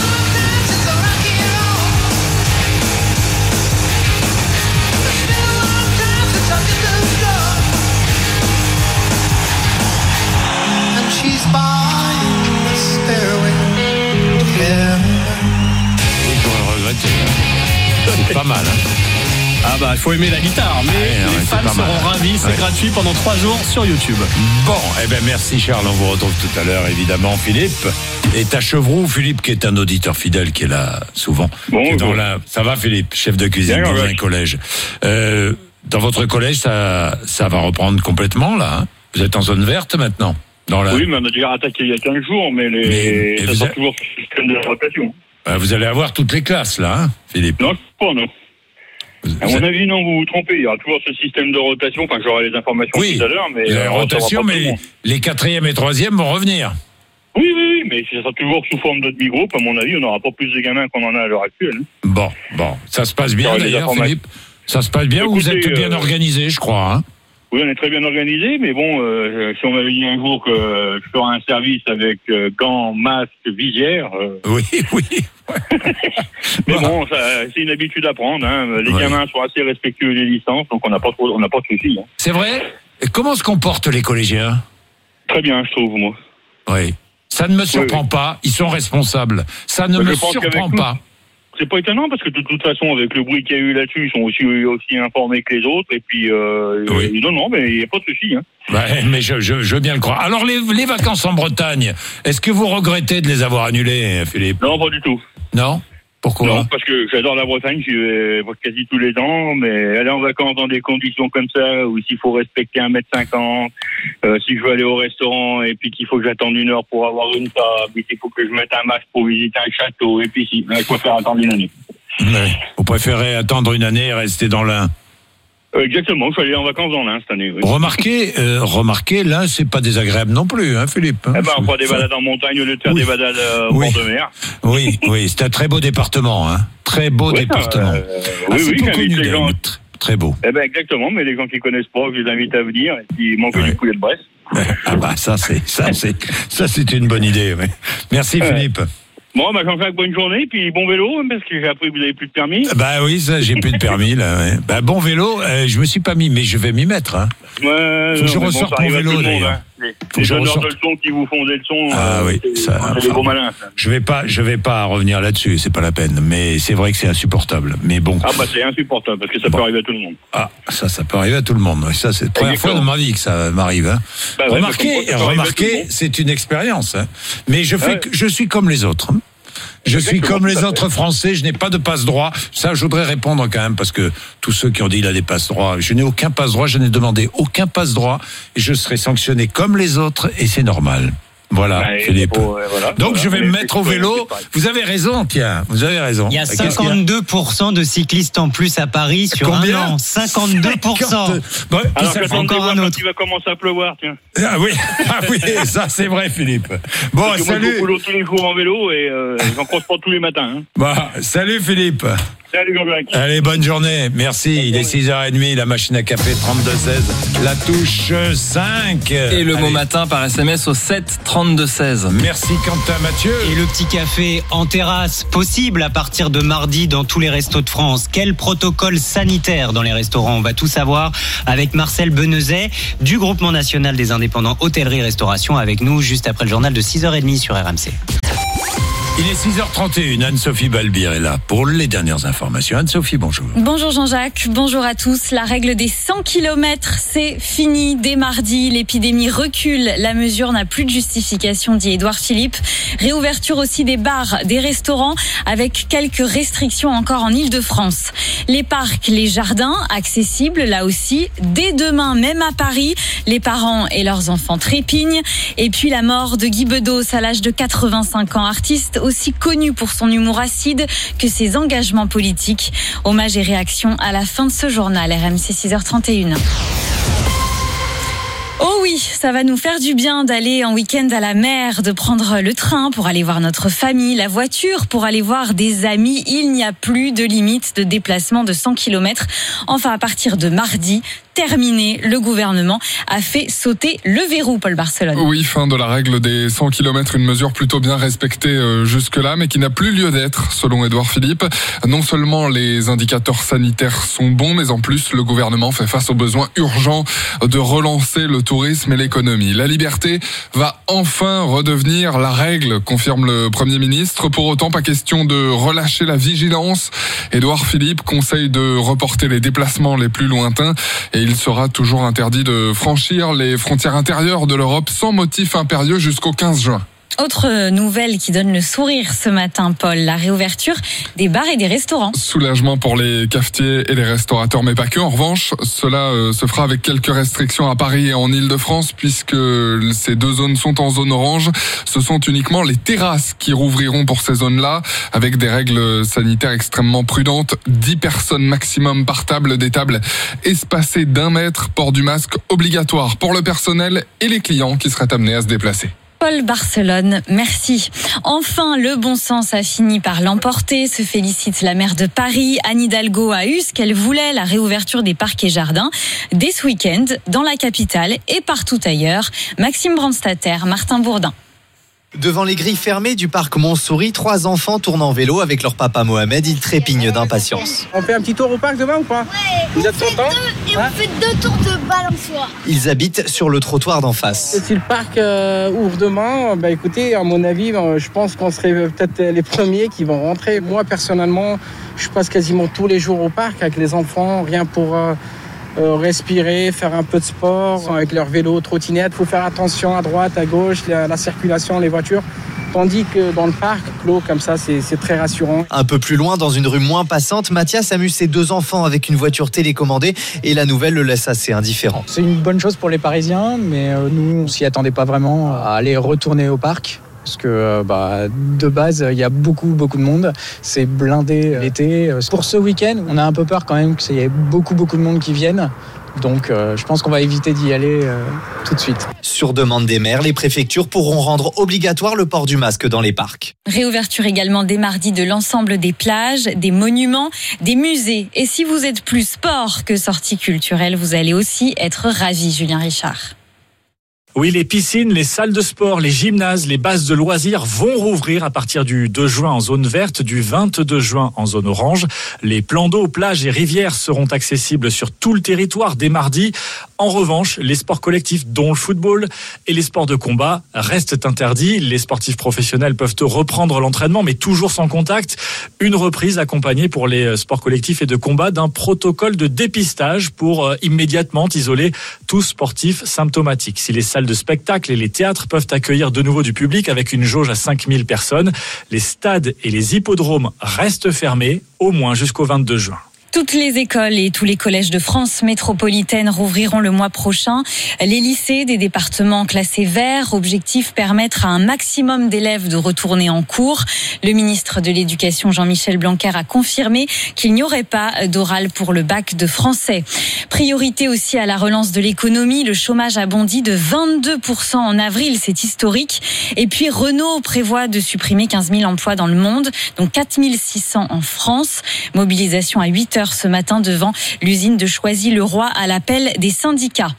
C'est pas mal, hein. Ah bah il faut aimer la guitare, mais les fans seront ravis, c'est gratuit pendant 3 jours sur YouTube. Bon, merci Charles, on vous retrouve tout à l'heure évidemment. Philippe est à Chevroux. Philippe qui est un auditeur fidèle qui est là souvent. Ça va Philippe, chef de cuisine dans un collège. Dans votre collège, ça va reprendre complètement là, hein. Vous êtes en zone verte maintenant Oui, mais on a déjà attaqué il y a 15 jours, mais ça sera toujours sur le système de rotation. Vous allez avoir toutes les classes là, hein, Philippe. Non, pas non. À mon avis, non, vous vous trompez. Il y aura toujours ce système de rotation. Enfin, j'aurai les informations tout à l'heure. Mais la rotation, mais les 4e et 3e vont revenir. Oui, mais ça sera toujours sous forme de demi-groupe. À mon avis, on n'aura pas plus de gamins qu'on en a à l'heure actuelle. Bon, ça se passe bien d'ailleurs, Philippe. Ça se passe bien. Écoutez, vous êtes bien organisé, je crois. Hein. Oui, on est très bien organisé, mais bon, si on m'avait dit un jour que je ferais un service avec gants, masques, visière... Oui. Mais bon, c'est une habitude à prendre. Hein. Les gamins sont assez respectueux des licences, donc on n'a pas de soucis. Hein. C'est vrai. Comment se comportent les collégiens? Très bien, je trouve, moi. Oui. Ça ne me surprend pas. Ils sont responsables. Ça ne me surprend pas. C'est pas étonnant parce que de toute façon, avec le bruit qu'il y a eu là-dessus, ils sont aussi informés que les autres. Et puis, non, mais il n'y a pas de souci. Hein. Mais je veux bien le croire. Alors, les vacances en Bretagne, est-ce que vous regrettez de les avoir annulées, Philippe? Non, pas du tout. Non? Pourquoi? Non, parce que j'adore la Bretagne, j'y vais quasi tous les ans, mais aller en vacances dans des conditions comme ça, où s'il faut respecter 1m50, si je veux aller au restaurant, et puis qu'il faut que j'attende 1 heure pour avoir une table, et qu'il faut que je mette un masque pour visiter un château, et puis je préfère attendre 1 année. Vous préférez attendre 1 année et rester dans l'Ain? Exactement, je suis allé en vacances dans l'Ain cette année. Oui. Remarquez, l'Ain, c'est pas désagréable non plus, hein, Philippe. On fera des balades en montagne au lieu de faire des balades au bord de mer. Oui, c'est un très beau département, hein. Très beau département. Oui, connu, les gens. Très beau. Exactement, mais les gens qui connaissent pas, je les invite à venir, et qui manquent du poulet de Bresse. Ça c'est une bonne idée. Ouais. Merci Philippe. Bon, Jean-Jacques, bonne journée, puis bon vélo, parce que j'ai appris que vous n'avez plus de permis. Oui, ça, j'ai plus de permis, là. Ouais. Bon vélo, je me suis pas mis, mais je vais m'y mettre. Hein. Faut que je ressorte mon vélo, d'ailleurs. Hein. Les donneurs de leçons qui vous font des leçons, c'est des gros malins. Ça. Je vais pas revenir là-dessus, c'est pas la peine, mais c'est vrai que c'est insupportable. Mais bon. C'est insupportable, parce que ça peut arriver à tout le monde. Ça peut arriver à tout le monde. Ça, c'est la première fois dans ma vie que ça m'arrive. Hein. Remarquez, c'est une expérience. Hein. Mais je suis comme les autres. Je suis comme les autres Français, je n'ai pas de passe-droit. Ça, je voudrais répondre quand même, parce que tous ceux qui ont dit il a des passe-droits, je n'ai aucun passe-droit, je n'ai demandé aucun passe-droit, et je serai sanctionné comme les autres, et c'est normal. Voilà, Philippe. Donc, je vais me mettre au vélo. Vous avez raison, vous avez raison. Il y a 52% de cyclistes en plus à Paris sur un an. 52%. Alors, encore un autre. Il va commencer à pleuvoir, tiens. Oui, ça c'est vrai, Philippe. Bon, salut. Moi, je roule tous les jours en vélo et j'en croise pas tous les matins. Salut, Philippe. Salut Jean-Jacques. Allez, bonne journée. Merci. Il est 6h30, la machine à café 3216, la touche 5. Et le mot matin par SMS au 7 32 16. Merci Quentin Mathieu. Et le petit café en terrasse, possible à partir de mardi dans tous les restos de France. Quel protocole sanitaire dans les restaurants? On va tout savoir avec Marcel Benezet du Groupement National des Indépendants Hôtellerie-Restauration avec nous juste après le journal de 6h30 sur RMC. Il est 6h31, Anne-Sophie Balbir est là pour les dernières informations. Anne-Sophie, bonjour. Bonjour Jean-Jacques, bonjour à tous. La règle des 100 km, c'est fini. Dès mardi, l'épidémie recule. La mesure n'a plus de justification, dit Édouard Philippe. Réouverture aussi des bars, des restaurants, avec quelques restrictions encore en Ile-de-France. Les parcs, les jardins, accessibles là aussi. Dès demain, même à Paris, les parents et leurs enfants trépignent. Et puis la mort de Guy Bedos à l'âge de 85 ans, artiste aussi connu pour son humour acide que ses engagements politiques. Hommage et réaction à la fin de ce journal, RMC 6h31. Oh oui, ça va nous faire du bien d'aller en week-end à la mer, de prendre le train pour aller voir notre famille, la voiture pour aller voir des amis. Il n'y a plus de limite de déplacement de 100 km. Enfin, à partir de mardi, terminé, le gouvernement a fait sauter le verrou, Paul Barcelone. Oui, fin de la règle des 100 km, une mesure plutôt bien respectée jusque-là, mais qui n'a plus lieu d'être, selon Édouard Philippe. Non seulement les indicateurs sanitaires sont bons, mais en plus, le gouvernement fait face aux besoins urgents de relancer le tourisme et l'économie. La liberté va enfin redevenir la règle, confirme le Premier ministre. Pour autant, pas question de relâcher la vigilance. Édouard Philippe conseille de reporter les déplacements les plus lointains et il sera toujours interdit de franchir les frontières intérieures de l'Europe sans motif impérieux jusqu'au 15 juin. Autre nouvelle qui donne le sourire ce matin, Paul, la réouverture des bars et des restaurants. Soulagement pour les cafetiers et les restaurateurs, mais pas que. En revanche, cela se fera avec quelques restrictions à Paris et en Ile-de-France, puisque ces deux zones sont en zone orange. Ce sont uniquement les terrasses qui rouvriront pour ces zones-là, avec des règles sanitaires extrêmement prudentes. 10 personnes maximum par table, des tables espacées d'1 mètre, port du masque obligatoire pour le personnel et les clients qui seraient amenés à se déplacer. Paul Barcelone, merci. Enfin, le bon sens a fini par l'emporter, se félicite la maire de Paris. Anne Hidalgo a eu ce qu'elle voulait, la réouverture des parcs et jardins dès ce week-end dans la capitale et partout ailleurs. Maxime Brandstatter, Martin Bourdin. Devant les grilles fermées du parc Montsouris, 3 enfants tournent en vélo avec leur papa Mohamed. Ils trépignent d'impatience. On fait un petit tour au parc demain ou pas? Ouais. Vous êtes contents? On fait 2 tours de balançoire. Ils habitent sur le trottoir d'en face. Si le parc ouvre demain, écoutez, à mon avis, je pense qu'on serait peut-être les premiers qui vont rentrer. Moi, personnellement, je passe quasiment tous les jours au parc avec les enfants, rien pour respirer, faire un peu de sport avec leur vélo, trottinette. Il faut faire attention à droite, à gauche, la circulation, les voitures. Tandis que dans le parc, clos comme ça, c'est très rassurant. Un peu plus loin, dans une rue moins passante, Mathias amuse ses 2 enfants avec une voiture télécommandée et la nouvelle le laisse assez indifférent. C'est une bonne chose pour les Parisiens, mais nous, on s'y attendait pas vraiment à aller retourner au parc. Parce que de base, il y a beaucoup de monde. C'est blindé l'été. Pour ce week-end, on a un peu peur quand même qu'il y ait beaucoup de monde qui viennent. Donc je pense qu'on va éviter d'y aller tout de suite. Sur demande des maires, les préfectures pourront rendre obligatoire le port du masque dans les parcs. Réouverture également dès mardi de l'ensemble des plages, des monuments, des musées. Et si vous êtes plus sport que sortie culturelle, vous allez aussi être ravis, Julien Richard. Oui, les piscines, les salles de sport, les gymnases, les bases de loisirs vont rouvrir à partir du 2 juin en zone verte, du 22 juin en zone orange. Les plans d'eau, plages et rivières seront accessibles sur tout le territoire dès mardi. En revanche, les sports collectifs, dont le football et les sports de combat, restent interdits. Les sportifs professionnels peuvent reprendre l'entraînement, mais toujours sans contact. Une reprise accompagnée pour les sports collectifs et de combat d'un protocole de dépistage pour immédiatement isoler tout sportif symptomatique. Si les salles de spectacle et les théâtres peuvent accueillir de nouveau du public avec une jauge à 5000 personnes, les stades et les hippodromes restent fermés, au moins jusqu'au 22 juin. Toutes les écoles et tous les collèges de France métropolitaine rouvriront le mois prochain. Les lycées des départements classés verts, objectif permettre à un maximum d'élèves de retourner en cours. Le ministre de l'Éducation Jean-Michel Blanquer a confirmé qu'il n'y aurait pas d'oral pour le bac de français. Priorité aussi à la relance de l'économie. Le chômage a bondi de 22% en avril, c'est historique. Et puis Renault prévoit de supprimer 15 000 emplois dans le monde, dont 4 600 en France. Mobilisation à 8h ce matin devant l'usine de Choisy-le-Roi à l'appel des syndicats.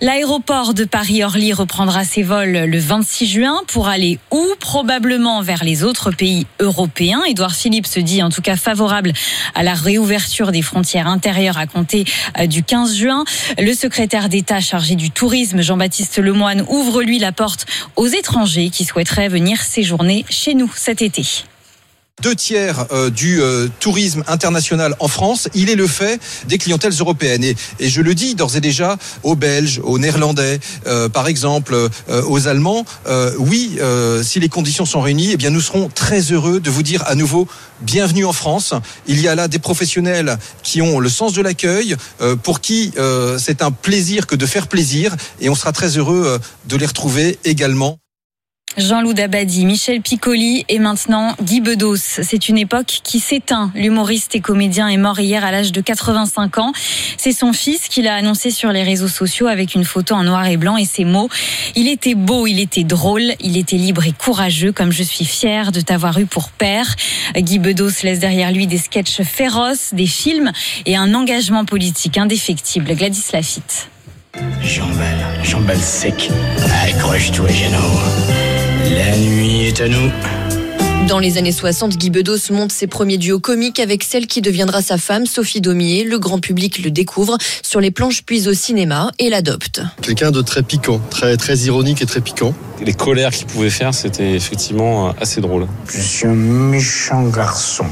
L'aéroport de Paris-Orly reprendra ses vols le 26 juin pour aller où? Probablement vers les autres pays européens. Édouard Philippe se dit en tout cas favorable à la réouverture des frontières intérieures à compter du 15 juin. Le secrétaire d'État chargé du tourisme, Jean-Baptiste Lemoyne, ouvre lui la porte aux étrangers qui souhaiteraient venir séjourner chez nous cet été. 2/3 du tourisme international en France, il est le fait des clientèles européennes. Et je le dis d'ores et déjà aux Belges, aux Néerlandais, par exemple, aux Allemands. Oui, si les conditions sont réunies, eh bien nous serons très heureux de vous dire à nouveau bienvenue en France. Il y a là des professionnels qui ont le sens de l'accueil, pour qui c'est un plaisir que de faire plaisir. Et on sera très heureux de les retrouver également. Jean-Loup Dabadi, Michel Piccoli et maintenant Guy Bedos. C'est une époque qui s'éteint. L'humoriste et comédien est mort hier à l'âge de 85 ans. C'est son fils qui l'a annoncé sur les réseaux sociaux avec une photo en noir et blanc et ces mots. Il était beau, il était drôle, il était libre et courageux, comme je suis fier de t'avoir eu pour père. Guy Bedos laisse derrière lui des sketchs féroces, des films et un engagement politique indéfectible. Gladys Lafitte. Jambal sec, accroche-toi Jeannot. La nuit est à nous. Dans les années 60, Guy Bedos monte ses premiers duos comiques avec celle qui deviendra sa femme, Sophie Daumier. Le grand public le découvre sur les planches puis au cinéma et l'adopte. Quelqu'un de très piquant, très ironique et très piquant. Les colères qu'il pouvait faire, c'était effectivement assez drôle. Je suis un méchant garçon.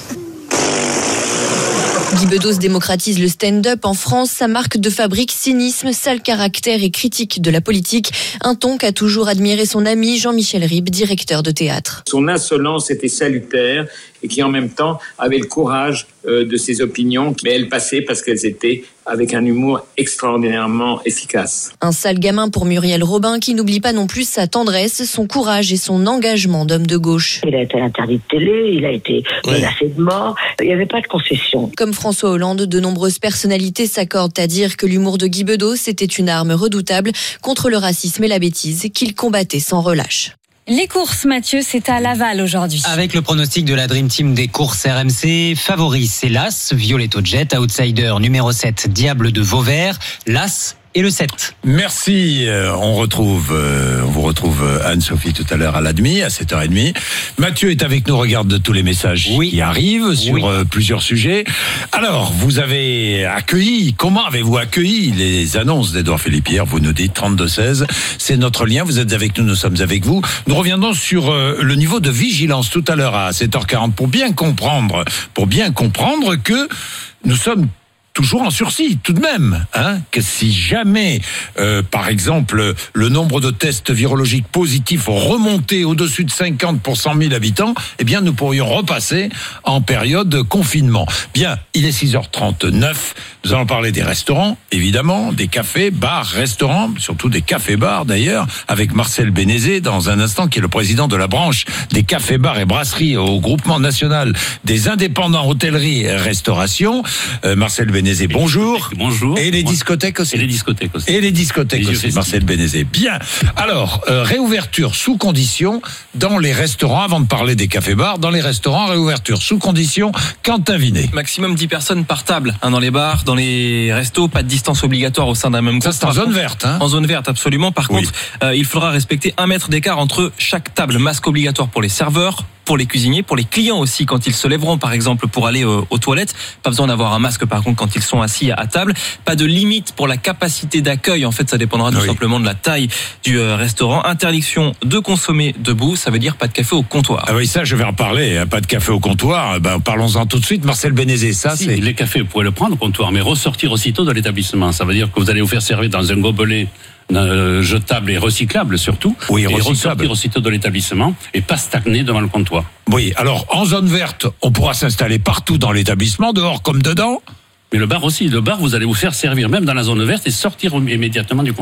Guy Bedos démocratise le stand-up en France. Sa marque de fabrique, cynisme, sale caractère et critique de la politique. Un ton qu'a toujours admiré son ami Jean-Michel Ribes, directeur de théâtre. Son insolence était salutaire et qui en même temps avait le courage de ses opinions. Mais elles passaient parce qu'elles étaient avec un humour extraordinairement efficace. Un sale gamin pour Muriel Robin qui n'oublie pas non plus sa tendresse, son courage et son engagement d'homme de gauche. Il a été interdit de télé, il a été menacé de mort, il n'y avait pas de concession. Comme François Hollande, de nombreuses personnalités s'accordent à dire que l'humour de Guy Bedos était une arme redoutable contre le racisme et la bêtise qu'il combattait sans relâche. Les courses, Mathieu, c'est à Laval aujourd'hui. Avec le pronostic de la Dream Team des courses RMC, favori c'est l'As, Violetto Jet, outsider numéro 7, Diable de Vauvert, l'As et le 7. Merci. On vous retrouve Anne-Sophie tout à l'heure à la demi, à 7h30. Mathieu est avec nous, regarde tous les messages qui arrivent sur plusieurs sujets. Alors, vous avez accueilli, comment avez-vous accueilli les annonces d'Édouard Philippe hier? Vous nous dites 32-16, c'est notre lien, vous êtes avec nous, nous sommes avec vous. Nous reviendrons sur le niveau de vigilance tout à l'heure à 7h40 pour bien comprendre que nous sommes toujours en sursis, tout de même, que si jamais, par exemple, le nombre de tests virologiques positifs remontait au-dessus de 50 pour 100 000 habitants, eh bien, nous pourrions repasser en période de confinement. Bien, il est 6h39, nous allons parler des restaurants, évidemment, des cafés, bars, restaurants, surtout des cafés-bars d'ailleurs, avec Marcel Bénézé, dans un instant, qui est le président de la branche des cafés, bars et brasseries au groupement national des indépendants hôtellerie et restauration. Marcel Bénézé, bonjour. Bonjour. Et les discothèques aussi. Et les discothèques aussi, Marcel Bénézé. Bien. Alors, réouverture sous condition dans les restaurants, avant de parler des cafés-bars, dans les restaurants, réouverture sous condition, Quentin Vinet. Maximum 10 personnes par table, dans les bars, dans les restos, pas de distance obligatoire au sein d'un même groupe. Ça, c'est en zone verte, En zone verte, absolument. Par contre, il faudra respecter 1 mètre d'écart entre chaque table. Masque obligatoire pour les serveurs, pour les cuisiniers, pour les clients aussi, quand ils se lèveront, par exemple, pour aller aux toilettes. Pas besoin d'avoir un masque, par contre, quand ils sont assis à table. Pas de limite pour la capacité d'accueil. En fait, ça dépendra tout simplement de la taille du restaurant. Interdiction de consommer debout. Ça veut dire pas de café au comptoir. Ah oui, ça, je vais en parler. Pas de café au comptoir. Parlons-en tout de suite. Marcel Bénézé, ça, c'est... Les cafés, vous pouvez le prendre au comptoir, mais ressortir aussitôt de l'établissement. Ça veut dire que vous allez vous faire servir dans un gobelet jetable et recyclable surtout, et ressortir aussitôt de l'établissement et pas stagner devant le comptoir. Oui, alors en zone verte, on pourra s'installer partout dans l'établissement, dehors comme dedans. Mais le bar aussi, vous allez vous faire servir même dans la zone verte et sortir immédiatement du comptoir.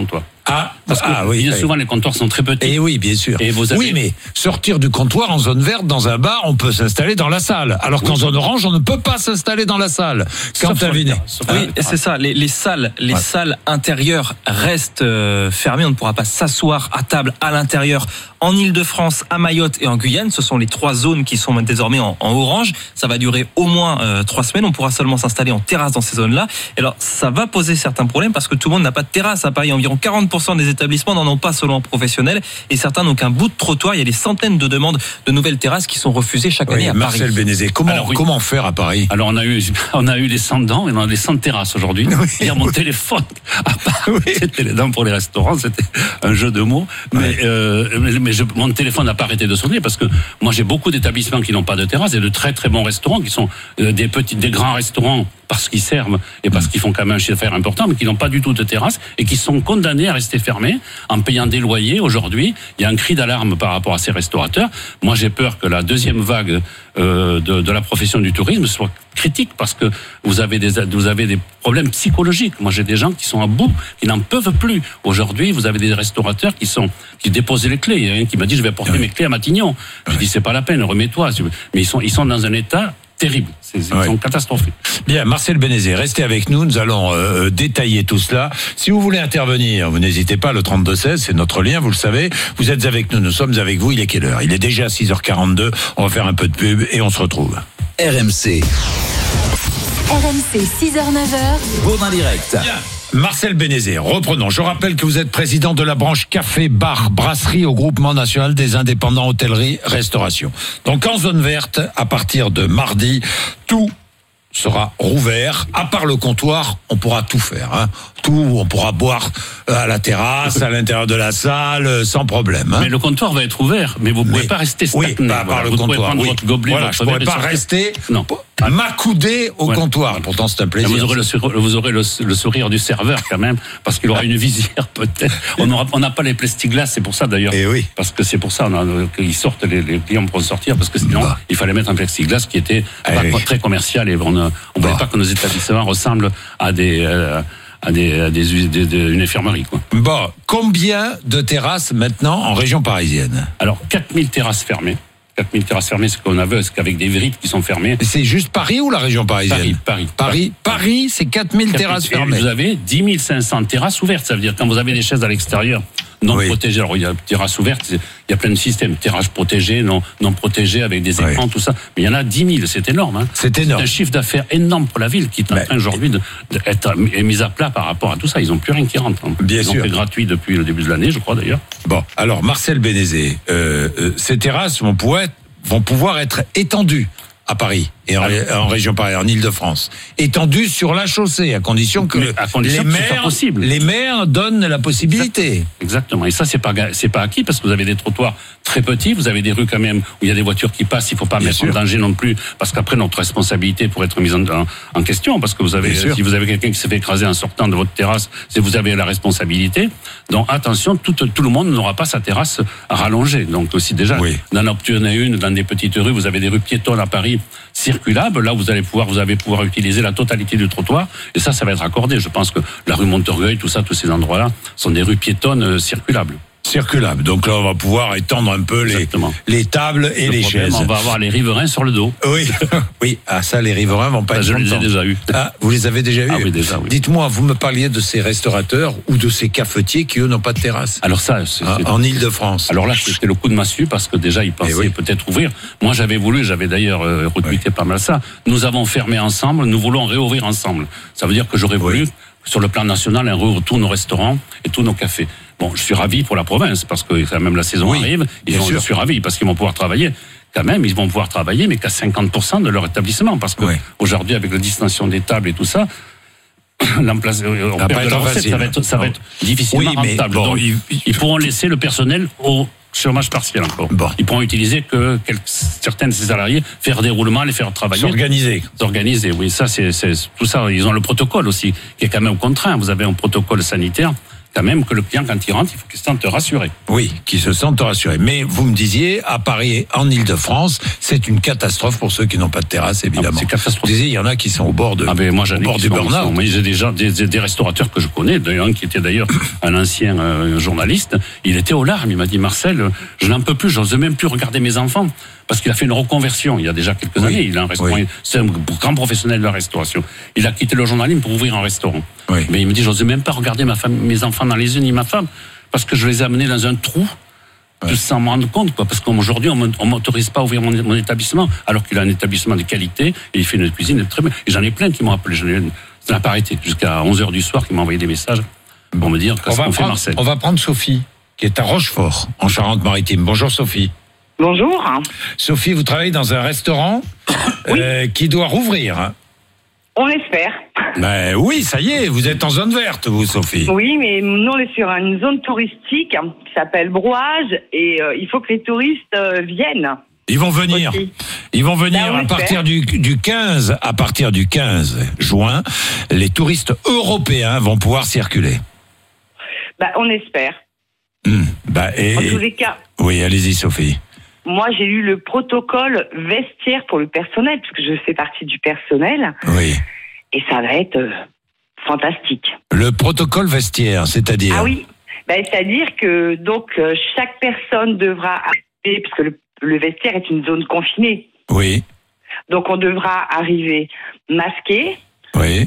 Parce que bien souvent les comptoirs sont très petits. Et oui, bien sûr. Et vous avez... Oui, mais sortir du comptoir en zone verte, dans un bar, on peut s'installer dans la salle. Alors qu'en zone orange, on ne peut pas s'installer dans la salle. Oui, c'est ça. Les salles intérieures restent fermées. On ne pourra pas s'asseoir à table à l'intérieur. En Île-de-France, à Mayotte et en Guyane, ce sont les 3 zones qui sont désormais en orange. Ça va durer au moins 3 semaines. On pourra seulement s'installer en terrasse dans ces zones-là. Et alors, ça va poser certains problèmes parce que tout le monde n'a pas de terrasse. À Paris, environ 40% des établissements n'en ont pas selon un professionnel. Et certains n'ont qu'un bout de trottoir. Il y a des centaines de demandes de nouvelles terrasses qui sont refusées chaque année à Marcel Paris. Bénézé, comment faire à Paris? Alors, on a eu les 100 dents et on a les 100 terrasses aujourd'hui. Hier, mon téléphone, à part, c'était les dents pour les restaurants, c'était un jeu de mots. Mais mon téléphone n'a pas arrêté de sonner parce que moi j'ai beaucoup d'établissements qui n'ont pas de terrasse et de très très bons restaurants qui sont des grands restaurants parce qu'ils servent et parce qu'ils font quand même un chiffre d'affaires important, mais qui n'ont pas du tout de terrasse et qui sont condamnés à rester fermés en payant des loyers. Aujourd'hui, il y a un cri d'alarme par rapport à ces restaurateurs. Moi, j'ai peur que la deuxième vague de la profession du tourisme soit critique parce que vous avez des problèmes psychologiques. Moi, j'ai des gens qui sont à bout, qui n'en peuvent plus. Aujourd'hui, vous avez des restaurateurs qui déposent les clés. Il y a un qui m'a dit, je vais apporter mes clés à Matignon. Je dis, c'est pas la peine, remets-toi. Mais ils sont dans un état terrible. Ils sont catastrophiques. Bien, Marcel Bénézé, restez avec nous. Nous allons détailler tout cela. Si vous voulez intervenir, vous n'hésitez pas, le 32-16, c'est notre lien, vous le savez. Vous êtes avec nous, nous sommes avec vous. Il est quelle heure? Il est déjà 6h42. On va faire un peu de pub et on se retrouve. RMC. RMC, 6h-9h. Bourdin Direct. Bien. Marcel Bénézé, reprenons. Je rappelle que vous êtes président de la branche café, bar, brasserie au groupement national des indépendants hôtellerie, restauration. Donc en zone verte, à partir de mardi, tout sera rouvert. À part le comptoir, on pourra tout faire. Tout, on pourra boire à la terrasse, à l'intérieur de la salle, sans problème. Mais le comptoir va être ouvert, mais vous ne pouvez pas rester stagné. Oui, à part le comptoir. Votre gobelet, voilà, je ne pourrais pas rester m'accouder au comptoir. Pourtant, c'est un plaisir. Vous aurez le sourire du serveur quand même, parce qu'il aura une visière peut-être. On n'a pas les plexiglas, c'est pour ça d'ailleurs. Et oui. Parce que c'est pour ça qu'ils sortent, les clients pour sortir, parce que sinon, il fallait mettre un plexiglas qui était pas très commercial et on ne voulait pas que nos établissements ressemblent à une infirmerie, quoi. Bon, combien de terrasses maintenant en région parisienne? Alors, 4000 terrasses fermées. 4000 terrasses fermées, c'est ce qu'on avait, avec des vitres qui sont fermées. C'est juste Paris ou la région parisienne? Paris, c'est 4000 terrasses fermées. Vous avez 10 500 terrasses ouvertes. Ça veut dire quand vous avez des chaises à l'extérieur non protégées. Alors il y a terrasses ouvertes, il y a plein de systèmes. Terrasses protégées, non protégées, avec des écrans, tout ça. Mais il y en a 10 000, c'est énorme. C'est énorme. C'est un chiffre d'affaires énorme pour la ville qui est en train aujourd'hui d'être mis à plat par rapport à tout ça. Ils n'ont plus rien qui rentre. Bien sûr. Ils ont fait gratuit depuis le début de l'année, je crois d'ailleurs. Bon, alors Marcel Bénézé, ces terrasses vont pouvoir être étendues à Paris et en région parisienne, en Île-de-France, étendues sur la chaussée, à condition que les maires donnent la possibilité. Exactement. Et ça, c'est pas acquis parce que vous avez des trottoirs très petits, vous avez des rues quand même où il y a des voitures qui passent. Il faut pas mettre en danger non plus, parce qu'après notre responsabilité pourrait être mise en question, parce que si vous avez quelqu'un qui s'est fait écraser en sortant de votre terrasse, vous avez la responsabilité. Donc attention, tout le monde n'aura pas sa terrasse rallongée. Donc aussi déjà, dans une, dans des petites rues, vous avez des rues piétonnes à Paris circulables. Là, vous allez pouvoir utiliser la totalité du trottoir. Et ça va être accordé. Je pense que la rue Montorgueil, tout ça, tous ces endroits-là sont des rues piétonnes circulables. Donc là, on va pouvoir étendre un peu les tables et les chaises. On va avoir les riverains sur le dos. Oui. Ça, les riverains vont pas être contents. Je les ai déjà eus. Vous les avez déjà eus? Oui, déjà, oui. Dites-moi, vous me parliez de ces restaurateurs ou de ces cafetiers qui, eux, n'ont pas de terrasse. Alors ça, en Île-de-France. Alors là, c'était le coup de massue parce que déjà, ils pensaient peut-être ouvrir. Moi, j'avais d'ailleurs retweeté pas mal ça. Nous avons fermé ensemble, nous voulons réouvrir ensemble. Ça veut dire que j'aurais voulu, sur le plan national, réouvrir tous nos restaurants et tous nos cafés. Bon, je suis ravi pour la province, parce que quand même la saison arrive. Je suis ravi, parce qu'ils vont pouvoir travailler. Quand même, ils vont pouvoir travailler, mais qu'à 50% de leur étabblissements. Parce que aujourd'hui, avec la distanciation des tables et tout ça, on perd de la recette, ça va être difficilement rentable. Donc, ils pourront laisser le personnel au chômage partiel encore. Ils pourront utiliser que certains de ces salariés, faire des roulements, les faire travailler. S'organiser, oui. Ça, c'est tout ça. Ils ont le protocole aussi, qui est quand même contraint. Vous avez un protocole sanitaire quand même que le client, quand il rentre, il faut qu'il se sente rassuré. Oui, qu'il se sente rassuré. Mais vous me disiez, à Paris, en Ile-de-France, c'est une catastrophe pour ceux qui n'ont pas de terrasse, évidemment. C'est catastrophique. Vous disiez, il y en a qui sont au bord de, moi, au bord du burn-out. Mais j'ai des restaurateurs que je connais, un qui était d'ailleurs un ancien journaliste, il était aux larmes, il m'a dit, Marcel, je n'en peux plus, j'ose même plus regarder mes enfants. Parce qu'il a fait une reconversion il y a déjà quelques années. Il a un restaurant, c'est un grand professionnel de la restauration. Il a quitté le journalisme pour ouvrir un restaurant. Mais il me dit, j'ose même pas regarder mes enfants dans les yeux ni ma femme, parce que je les ai amenés dans un trou, sans m'en rendre compte, quoi. Parce qu'aujourd'hui, on m'autorise pas à ouvrir mon établissement, alors qu'il a un établissement de qualité, et il fait une cuisine très bien. Et j'en ai plein qui m'ont appelé. Ça n'a pas arrêté jusqu'à 11h du soir, qui m'ont envoyé des messages pour me dire qu'est-ce qu'on fait, Marcel. On va prendre Sophie, qui est à Rochefort, en Charente-Maritime. Bonjour Sophie. Bonjour. Sophie, vous travaillez dans un restaurant qui doit rouvrir. On l'espère. Ben oui, ça y est, vous êtes en zone verte, vous, Sophie. Oui, mais nous, on est sur une zone touristique qui s'appelle Brouage et il faut que les touristes viennent. Ils vont venir. Aussi. Ils vont venir à partir du 15 juin. Les touristes européens vont pouvoir circuler. On espère. En tous les cas. Oui, allez-y, Sophie. Moi, j'ai lu le protocole vestiaire pour le personnel, parce que je fais partie du personnel. Oui. Et ça va être fantastique. Le protocole vestiaire, c'est-à-dire? Ah oui. C'est-à-dire que donc chaque personne devra arriver, parce que le vestiaire est une zone confinée. Oui. Donc on devra arriver masqué. Oui.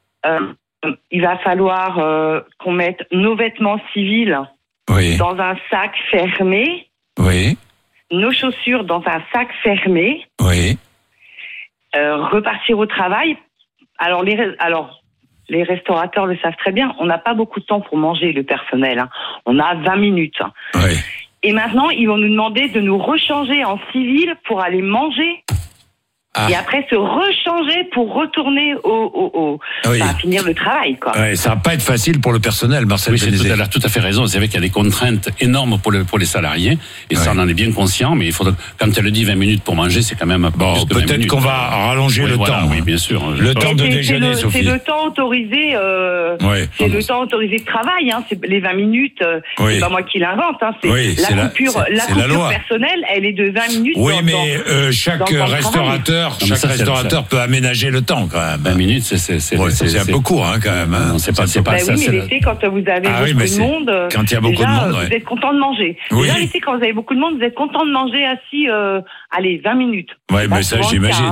Il va falloir qu'on mette nos vêtements civils dans un sac fermé. Oui. Nos chaussures dans un sac fermé. Oui. Repartir au travail. Alors les restaurateurs le savent très bien. On n'a pas beaucoup de temps pour manger, le personnel. On a 20 minutes. Oui. Et maintenant, ils vont nous demander de nous rechanger en civil pour aller manger. Et après se rechanger pour retourner finir le travail, quoi. Ça va pas être facile pour le personnel, Marcel. Oui, elle a tout à fait raison. C'est vrai qu'il y a des contraintes énormes pour les salariés, et ça, on en est bien conscient, mais il faut, quand elle dit 20 minutes pour manger, c'est quand même peut-être qu'on va rallonger le temps. Oui, bien sûr. Le temps de déjeuner, Sophie. C'est le temps autorisé, c'est le temps autorisé de travail, c'est les 20 minutes, c'est pas moi qui l'invente, c'est la coupure personnelle, elle est de 20 minutes. Oui, mais chaque restaurateur peut aménager le temps, quand même. 20 minutes, c'est un peu court, quand même. Non, c'est pas ça. Oui, mais l'été, quand vous avez beaucoup de monde, quand il y a beaucoup de monde, vous êtes content de manger. Déjà, l'été, quand vous avez beaucoup de monde, vous êtes content de manger assis, 20 minutes. Oui, mais ça, j'imagine.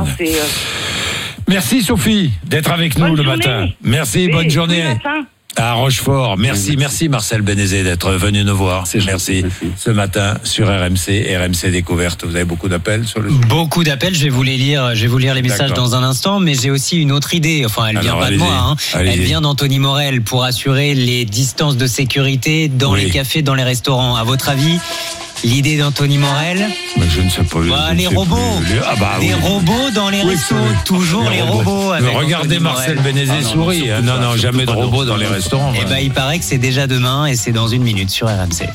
Merci, Sophie, d'être avec nous le matin. Merci, bonne journée. À Rochefort. Merci Marcel Bénézé d'être venu nous voir. Merci. Ce matin sur RMC Découverte. Vous avez beaucoup d'appels sur le sujet? Beaucoup d'appels. Je vais vous les lire les messages dans un instant, mais j'ai aussi une autre idée. Enfin, elle vient pas de moi, Elle vient d'Anthony Morel pour assurer les distances de sécurité dans les cafés, dans les restaurants. À votre avis, l'idée d'Anthony Morel? Mais je ne sais pas. Les robots. Les robots dans les restos. Toujours les robots. Regardez Marcel Bénézé sourit. Non, jamais de robots dans les restaurants. Il paraît que c'est déjà demain et c'est dans 1 minute sur RMC.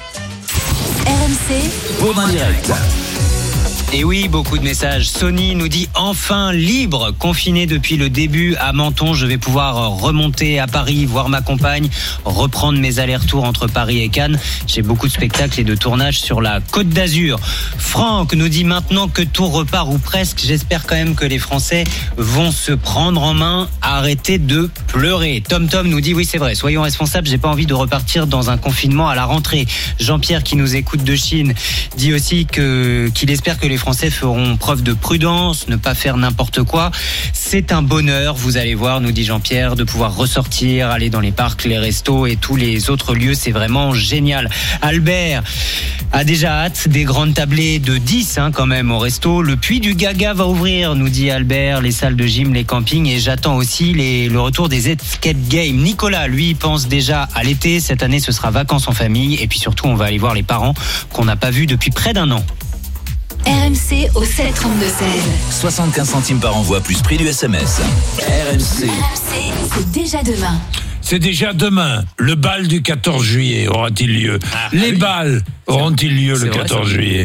RMC, Bourdin Direct. Et oui, beaucoup de messages. Sony nous dit enfin libre, confiné depuis le début à Menton. Je vais pouvoir remonter à Paris, voir ma compagne, reprendre mes allers-retours entre Paris et Cannes. J'ai beaucoup de spectacles et de tournages sur la Côte d'Azur. Franck nous dit maintenant que tout repart ou presque, j'espère quand même que les Français vont se prendre en main, arrêter de pleurer. Tom nous dit oui, c'est vrai, soyons responsables, j'ai pas envie de repartir dans un confinement à la rentrée. Jean-Pierre qui nous écoute de Chine dit aussi qu'il espère que les Français feront preuve de prudence, ne pas faire n'importe quoi. C'est un bonheur, vous allez voir, nous dit Jean-Pierre, de pouvoir ressortir, aller dans les parcs, les restos et tous les autres lieux. C'est vraiment génial. Albert a déjà hâte des grandes tablées de 10 quand même au resto. Le Puy du Gaga va ouvrir, nous dit Albert, les salles de gym, les campings, et j'attends aussi le retour des escape games. Nicolas, lui, pense déjà à l'été. Cette année, ce sera vacances en famille, et puis surtout, on va aller voir les parents qu'on n'a pas vus depuis près d'1 an. RMC au 732-16. 75 centimes par envoi plus prix du SMS. RMC, c'est déjà demain. C'est déjà demain. Le bal du 14 juillet aura-t-il lieu? Les balles auront-ils lieu le 14 juillet?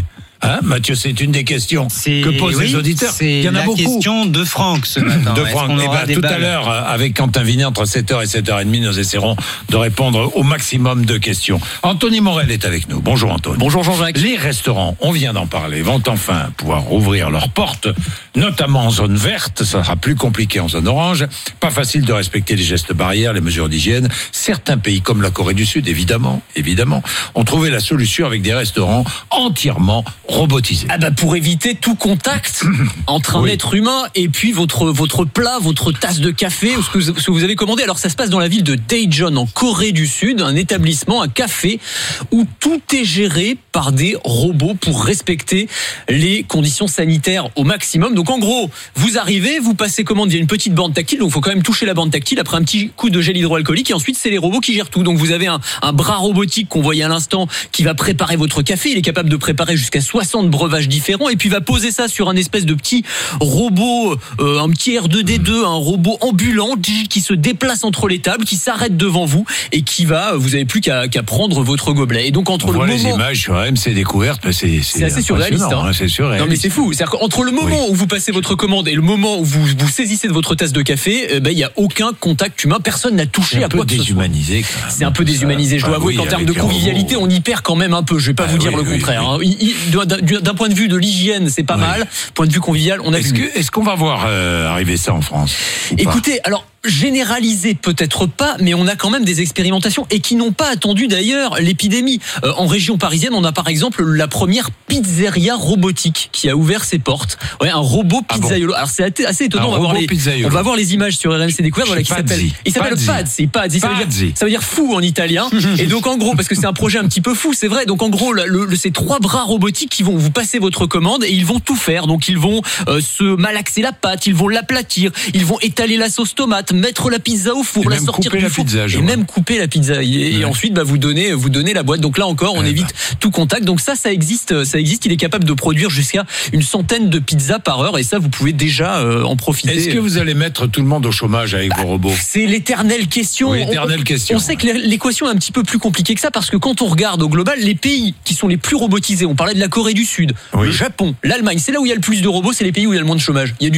Hein, Mathieu, c'est une des questions que posent les auditeurs. C'est Il y en a la beaucoup. question de Franck ce matin. De Franck. Tout à l'heure, avec Quentin Vinet, entre 7h et 7h30, nous essaierons de répondre au maximum de questions. Anthony Morel est avec nous. Bonjour Anthony. Bonjour Jean-Jacques. Les restaurants, on vient d'en parler, vont enfin pouvoir rouvrir leurs portes, notamment en zone verte. Ça sera plus compliqué en zone orange. Pas facile de respecter les gestes barrières, les mesures d'hygiène. Certains pays, comme la Corée du Sud, évidemment, ont trouvé la solution avec des restaurants entièrement robotisés. Ah bah pour éviter tout contact entre un être humain et puis votre plat, votre tasse de café, ce que vous avez commandé. Alors ça se passe dans la ville de Daejeon en Corée du Sud, un établissement, un café où tout est géré par des robots pour respecter les conditions sanitaires au maximum. Donc en gros, vous arrivez, vous passez commande, il y a une petite bande tactile, donc il faut quand même toucher la bande tactile après un petit coup de gel hydroalcoolique et ensuite c'est les robots qui gèrent tout. Donc vous avez un bras robotique qu'on voyait à l'instant qui va préparer votre café, il est capable de préparer jusqu'à 60 breuvages différents et puis va poser ça sur un espèce de petit robot, un petit R2D2, un robot ambulant qui se déplace entre les tables, qui s'arrête devant vous et qui vous avez plus qu'à prendre votre gobelet. Et donc entre le moment, les images sur RMC Découverte, c'est assez surréaliste. Hein. C'est surréaliste. Non mais c'est fou. C'est-à-dire qu'entre le moment où vous passez votre commande et le moment où vous saisissez de votre tasse de café, il y a aucun contact humain. Personne n'a touché à quoi que ce soit. C'est un peu déshumanisé. Je dois avouer qu'en termes de convivialité, on y perd quand même un peu. Je vais pas vous dire le contraire. Hein. D'un point de vue de l'hygiène, c'est pas mal. Point de vue convivial, on a. Est-ce qu'on va voir arriver ça en France? Écoutez, alors. Généralisé peut-être pas, mais on a quand même des expérimentations et qui n'ont pas attendu d'ailleurs l'épidémie. En région parisienne, on a par exemple la première pizzeria robotique qui a ouvert ses portes. Ouais, un robot pizzaiolo. Alors c'est assez étonnant. On va voir les images sur RMC Découverte. Voilà, il s'appelle Pazzi. Ça veut dire fou en italien. Et donc en gros, parce que c'est un projet un petit peu fou, c'est vrai. Donc en gros, c'est 3 bras robotiques qui vont vous passer votre commande et ils vont tout faire. Donc ils vont se malaxer la pâte, ils vont l'aplatir, ils vont étaler la sauce tomate, mettre la pizza au four, la sortir du four et même couper la pizza et ensuite vous donnez la boîte. Donc là encore on évite tout contact. Donc ça existe, il est capable de produire jusqu'à une centaine de pizzas par heure et ça vous pouvez déjà en profiter. Est-ce que vous allez mettre tout le monde au chômage avec vos robots? C'est l'éternelle question. Oui, question. On sait que l'équation est un petit peu plus compliquée que ça parce que quand on regarde au global, les pays qui sont les plus robotisés, on parlait de la Corée du Sud, le Japon, l'Allemagne, c'est là où il y a le plus de robots, c'est les pays où il y a le moins de chômage. C'est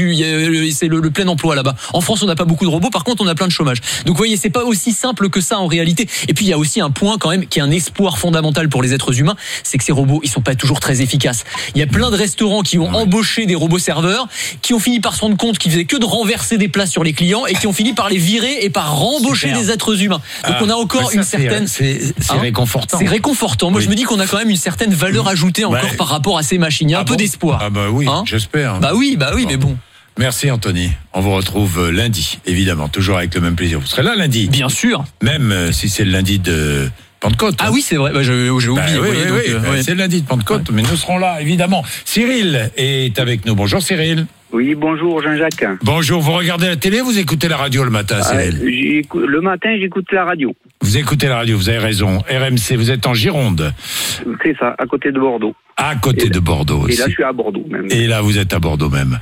le plein emploi là-bas. En France, on n'a pas beaucoup de robots. Par contre, on a plein de chômage. Donc vous voyez, c'est pas aussi simple que ça en réalité. Et puis il y a aussi un point quand même qui est un espoir fondamental pour les êtres humains, c'est que ces robots, ils sont pas toujours très efficaces. Il y a plein de restaurants qui ont embauché des robots serveurs, qui ont fini par se rendre compte qu'ils faisaient que de renverser des plats sur les clients et qui ont fini par les virer et par rembaucher des êtres humains. Donc on a encore une certaine... C'est réconfortant. C'est réconfortant. Moi je me dis qu'on a quand même une certaine valeur ajoutée encore par rapport à ces machines. Il y a un peu d'espoir. Ah bah oui, j'espère. Bah oui, mais bon. Merci Anthony. On vous retrouve lundi, évidemment, toujours avec le même plaisir. Vous serez là lundi? Bien sûr. Même si c'est le lundi de Pentecôte. Ah oui, c'est vrai. J'ai oublié. C'est le lundi de Pentecôte, mais nous serons là, évidemment. Cyril est avec nous. Bonjour Cyril. Oui, bonjour Jean-Jacques. Bonjour, vous regardez la télé ou vous écoutez la radio le matin, Cyril? Le matin, j'écoute la radio. Vous écoutez la radio, vous avez raison. RMC, vous êtes en Gironde. C'est ça, à côté de Bordeaux. À côté de Bordeaux aussi. Et là, je suis à Bordeaux même. Et là, vous êtes à Bordeaux même.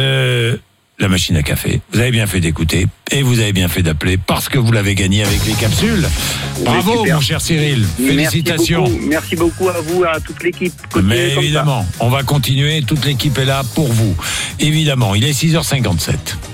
La machine à café. Vous avez bien fait d'écouter et vous avez bien fait d'appeler parce que vous l'avez gagné avec les capsules. Bravo, mon cher Cyril. Félicitations. Merci beaucoup à vous, à toute l'équipe. Mais évidemment, on va continuer. Toute l'équipe est là pour vous. Évidemment, il est 6h57.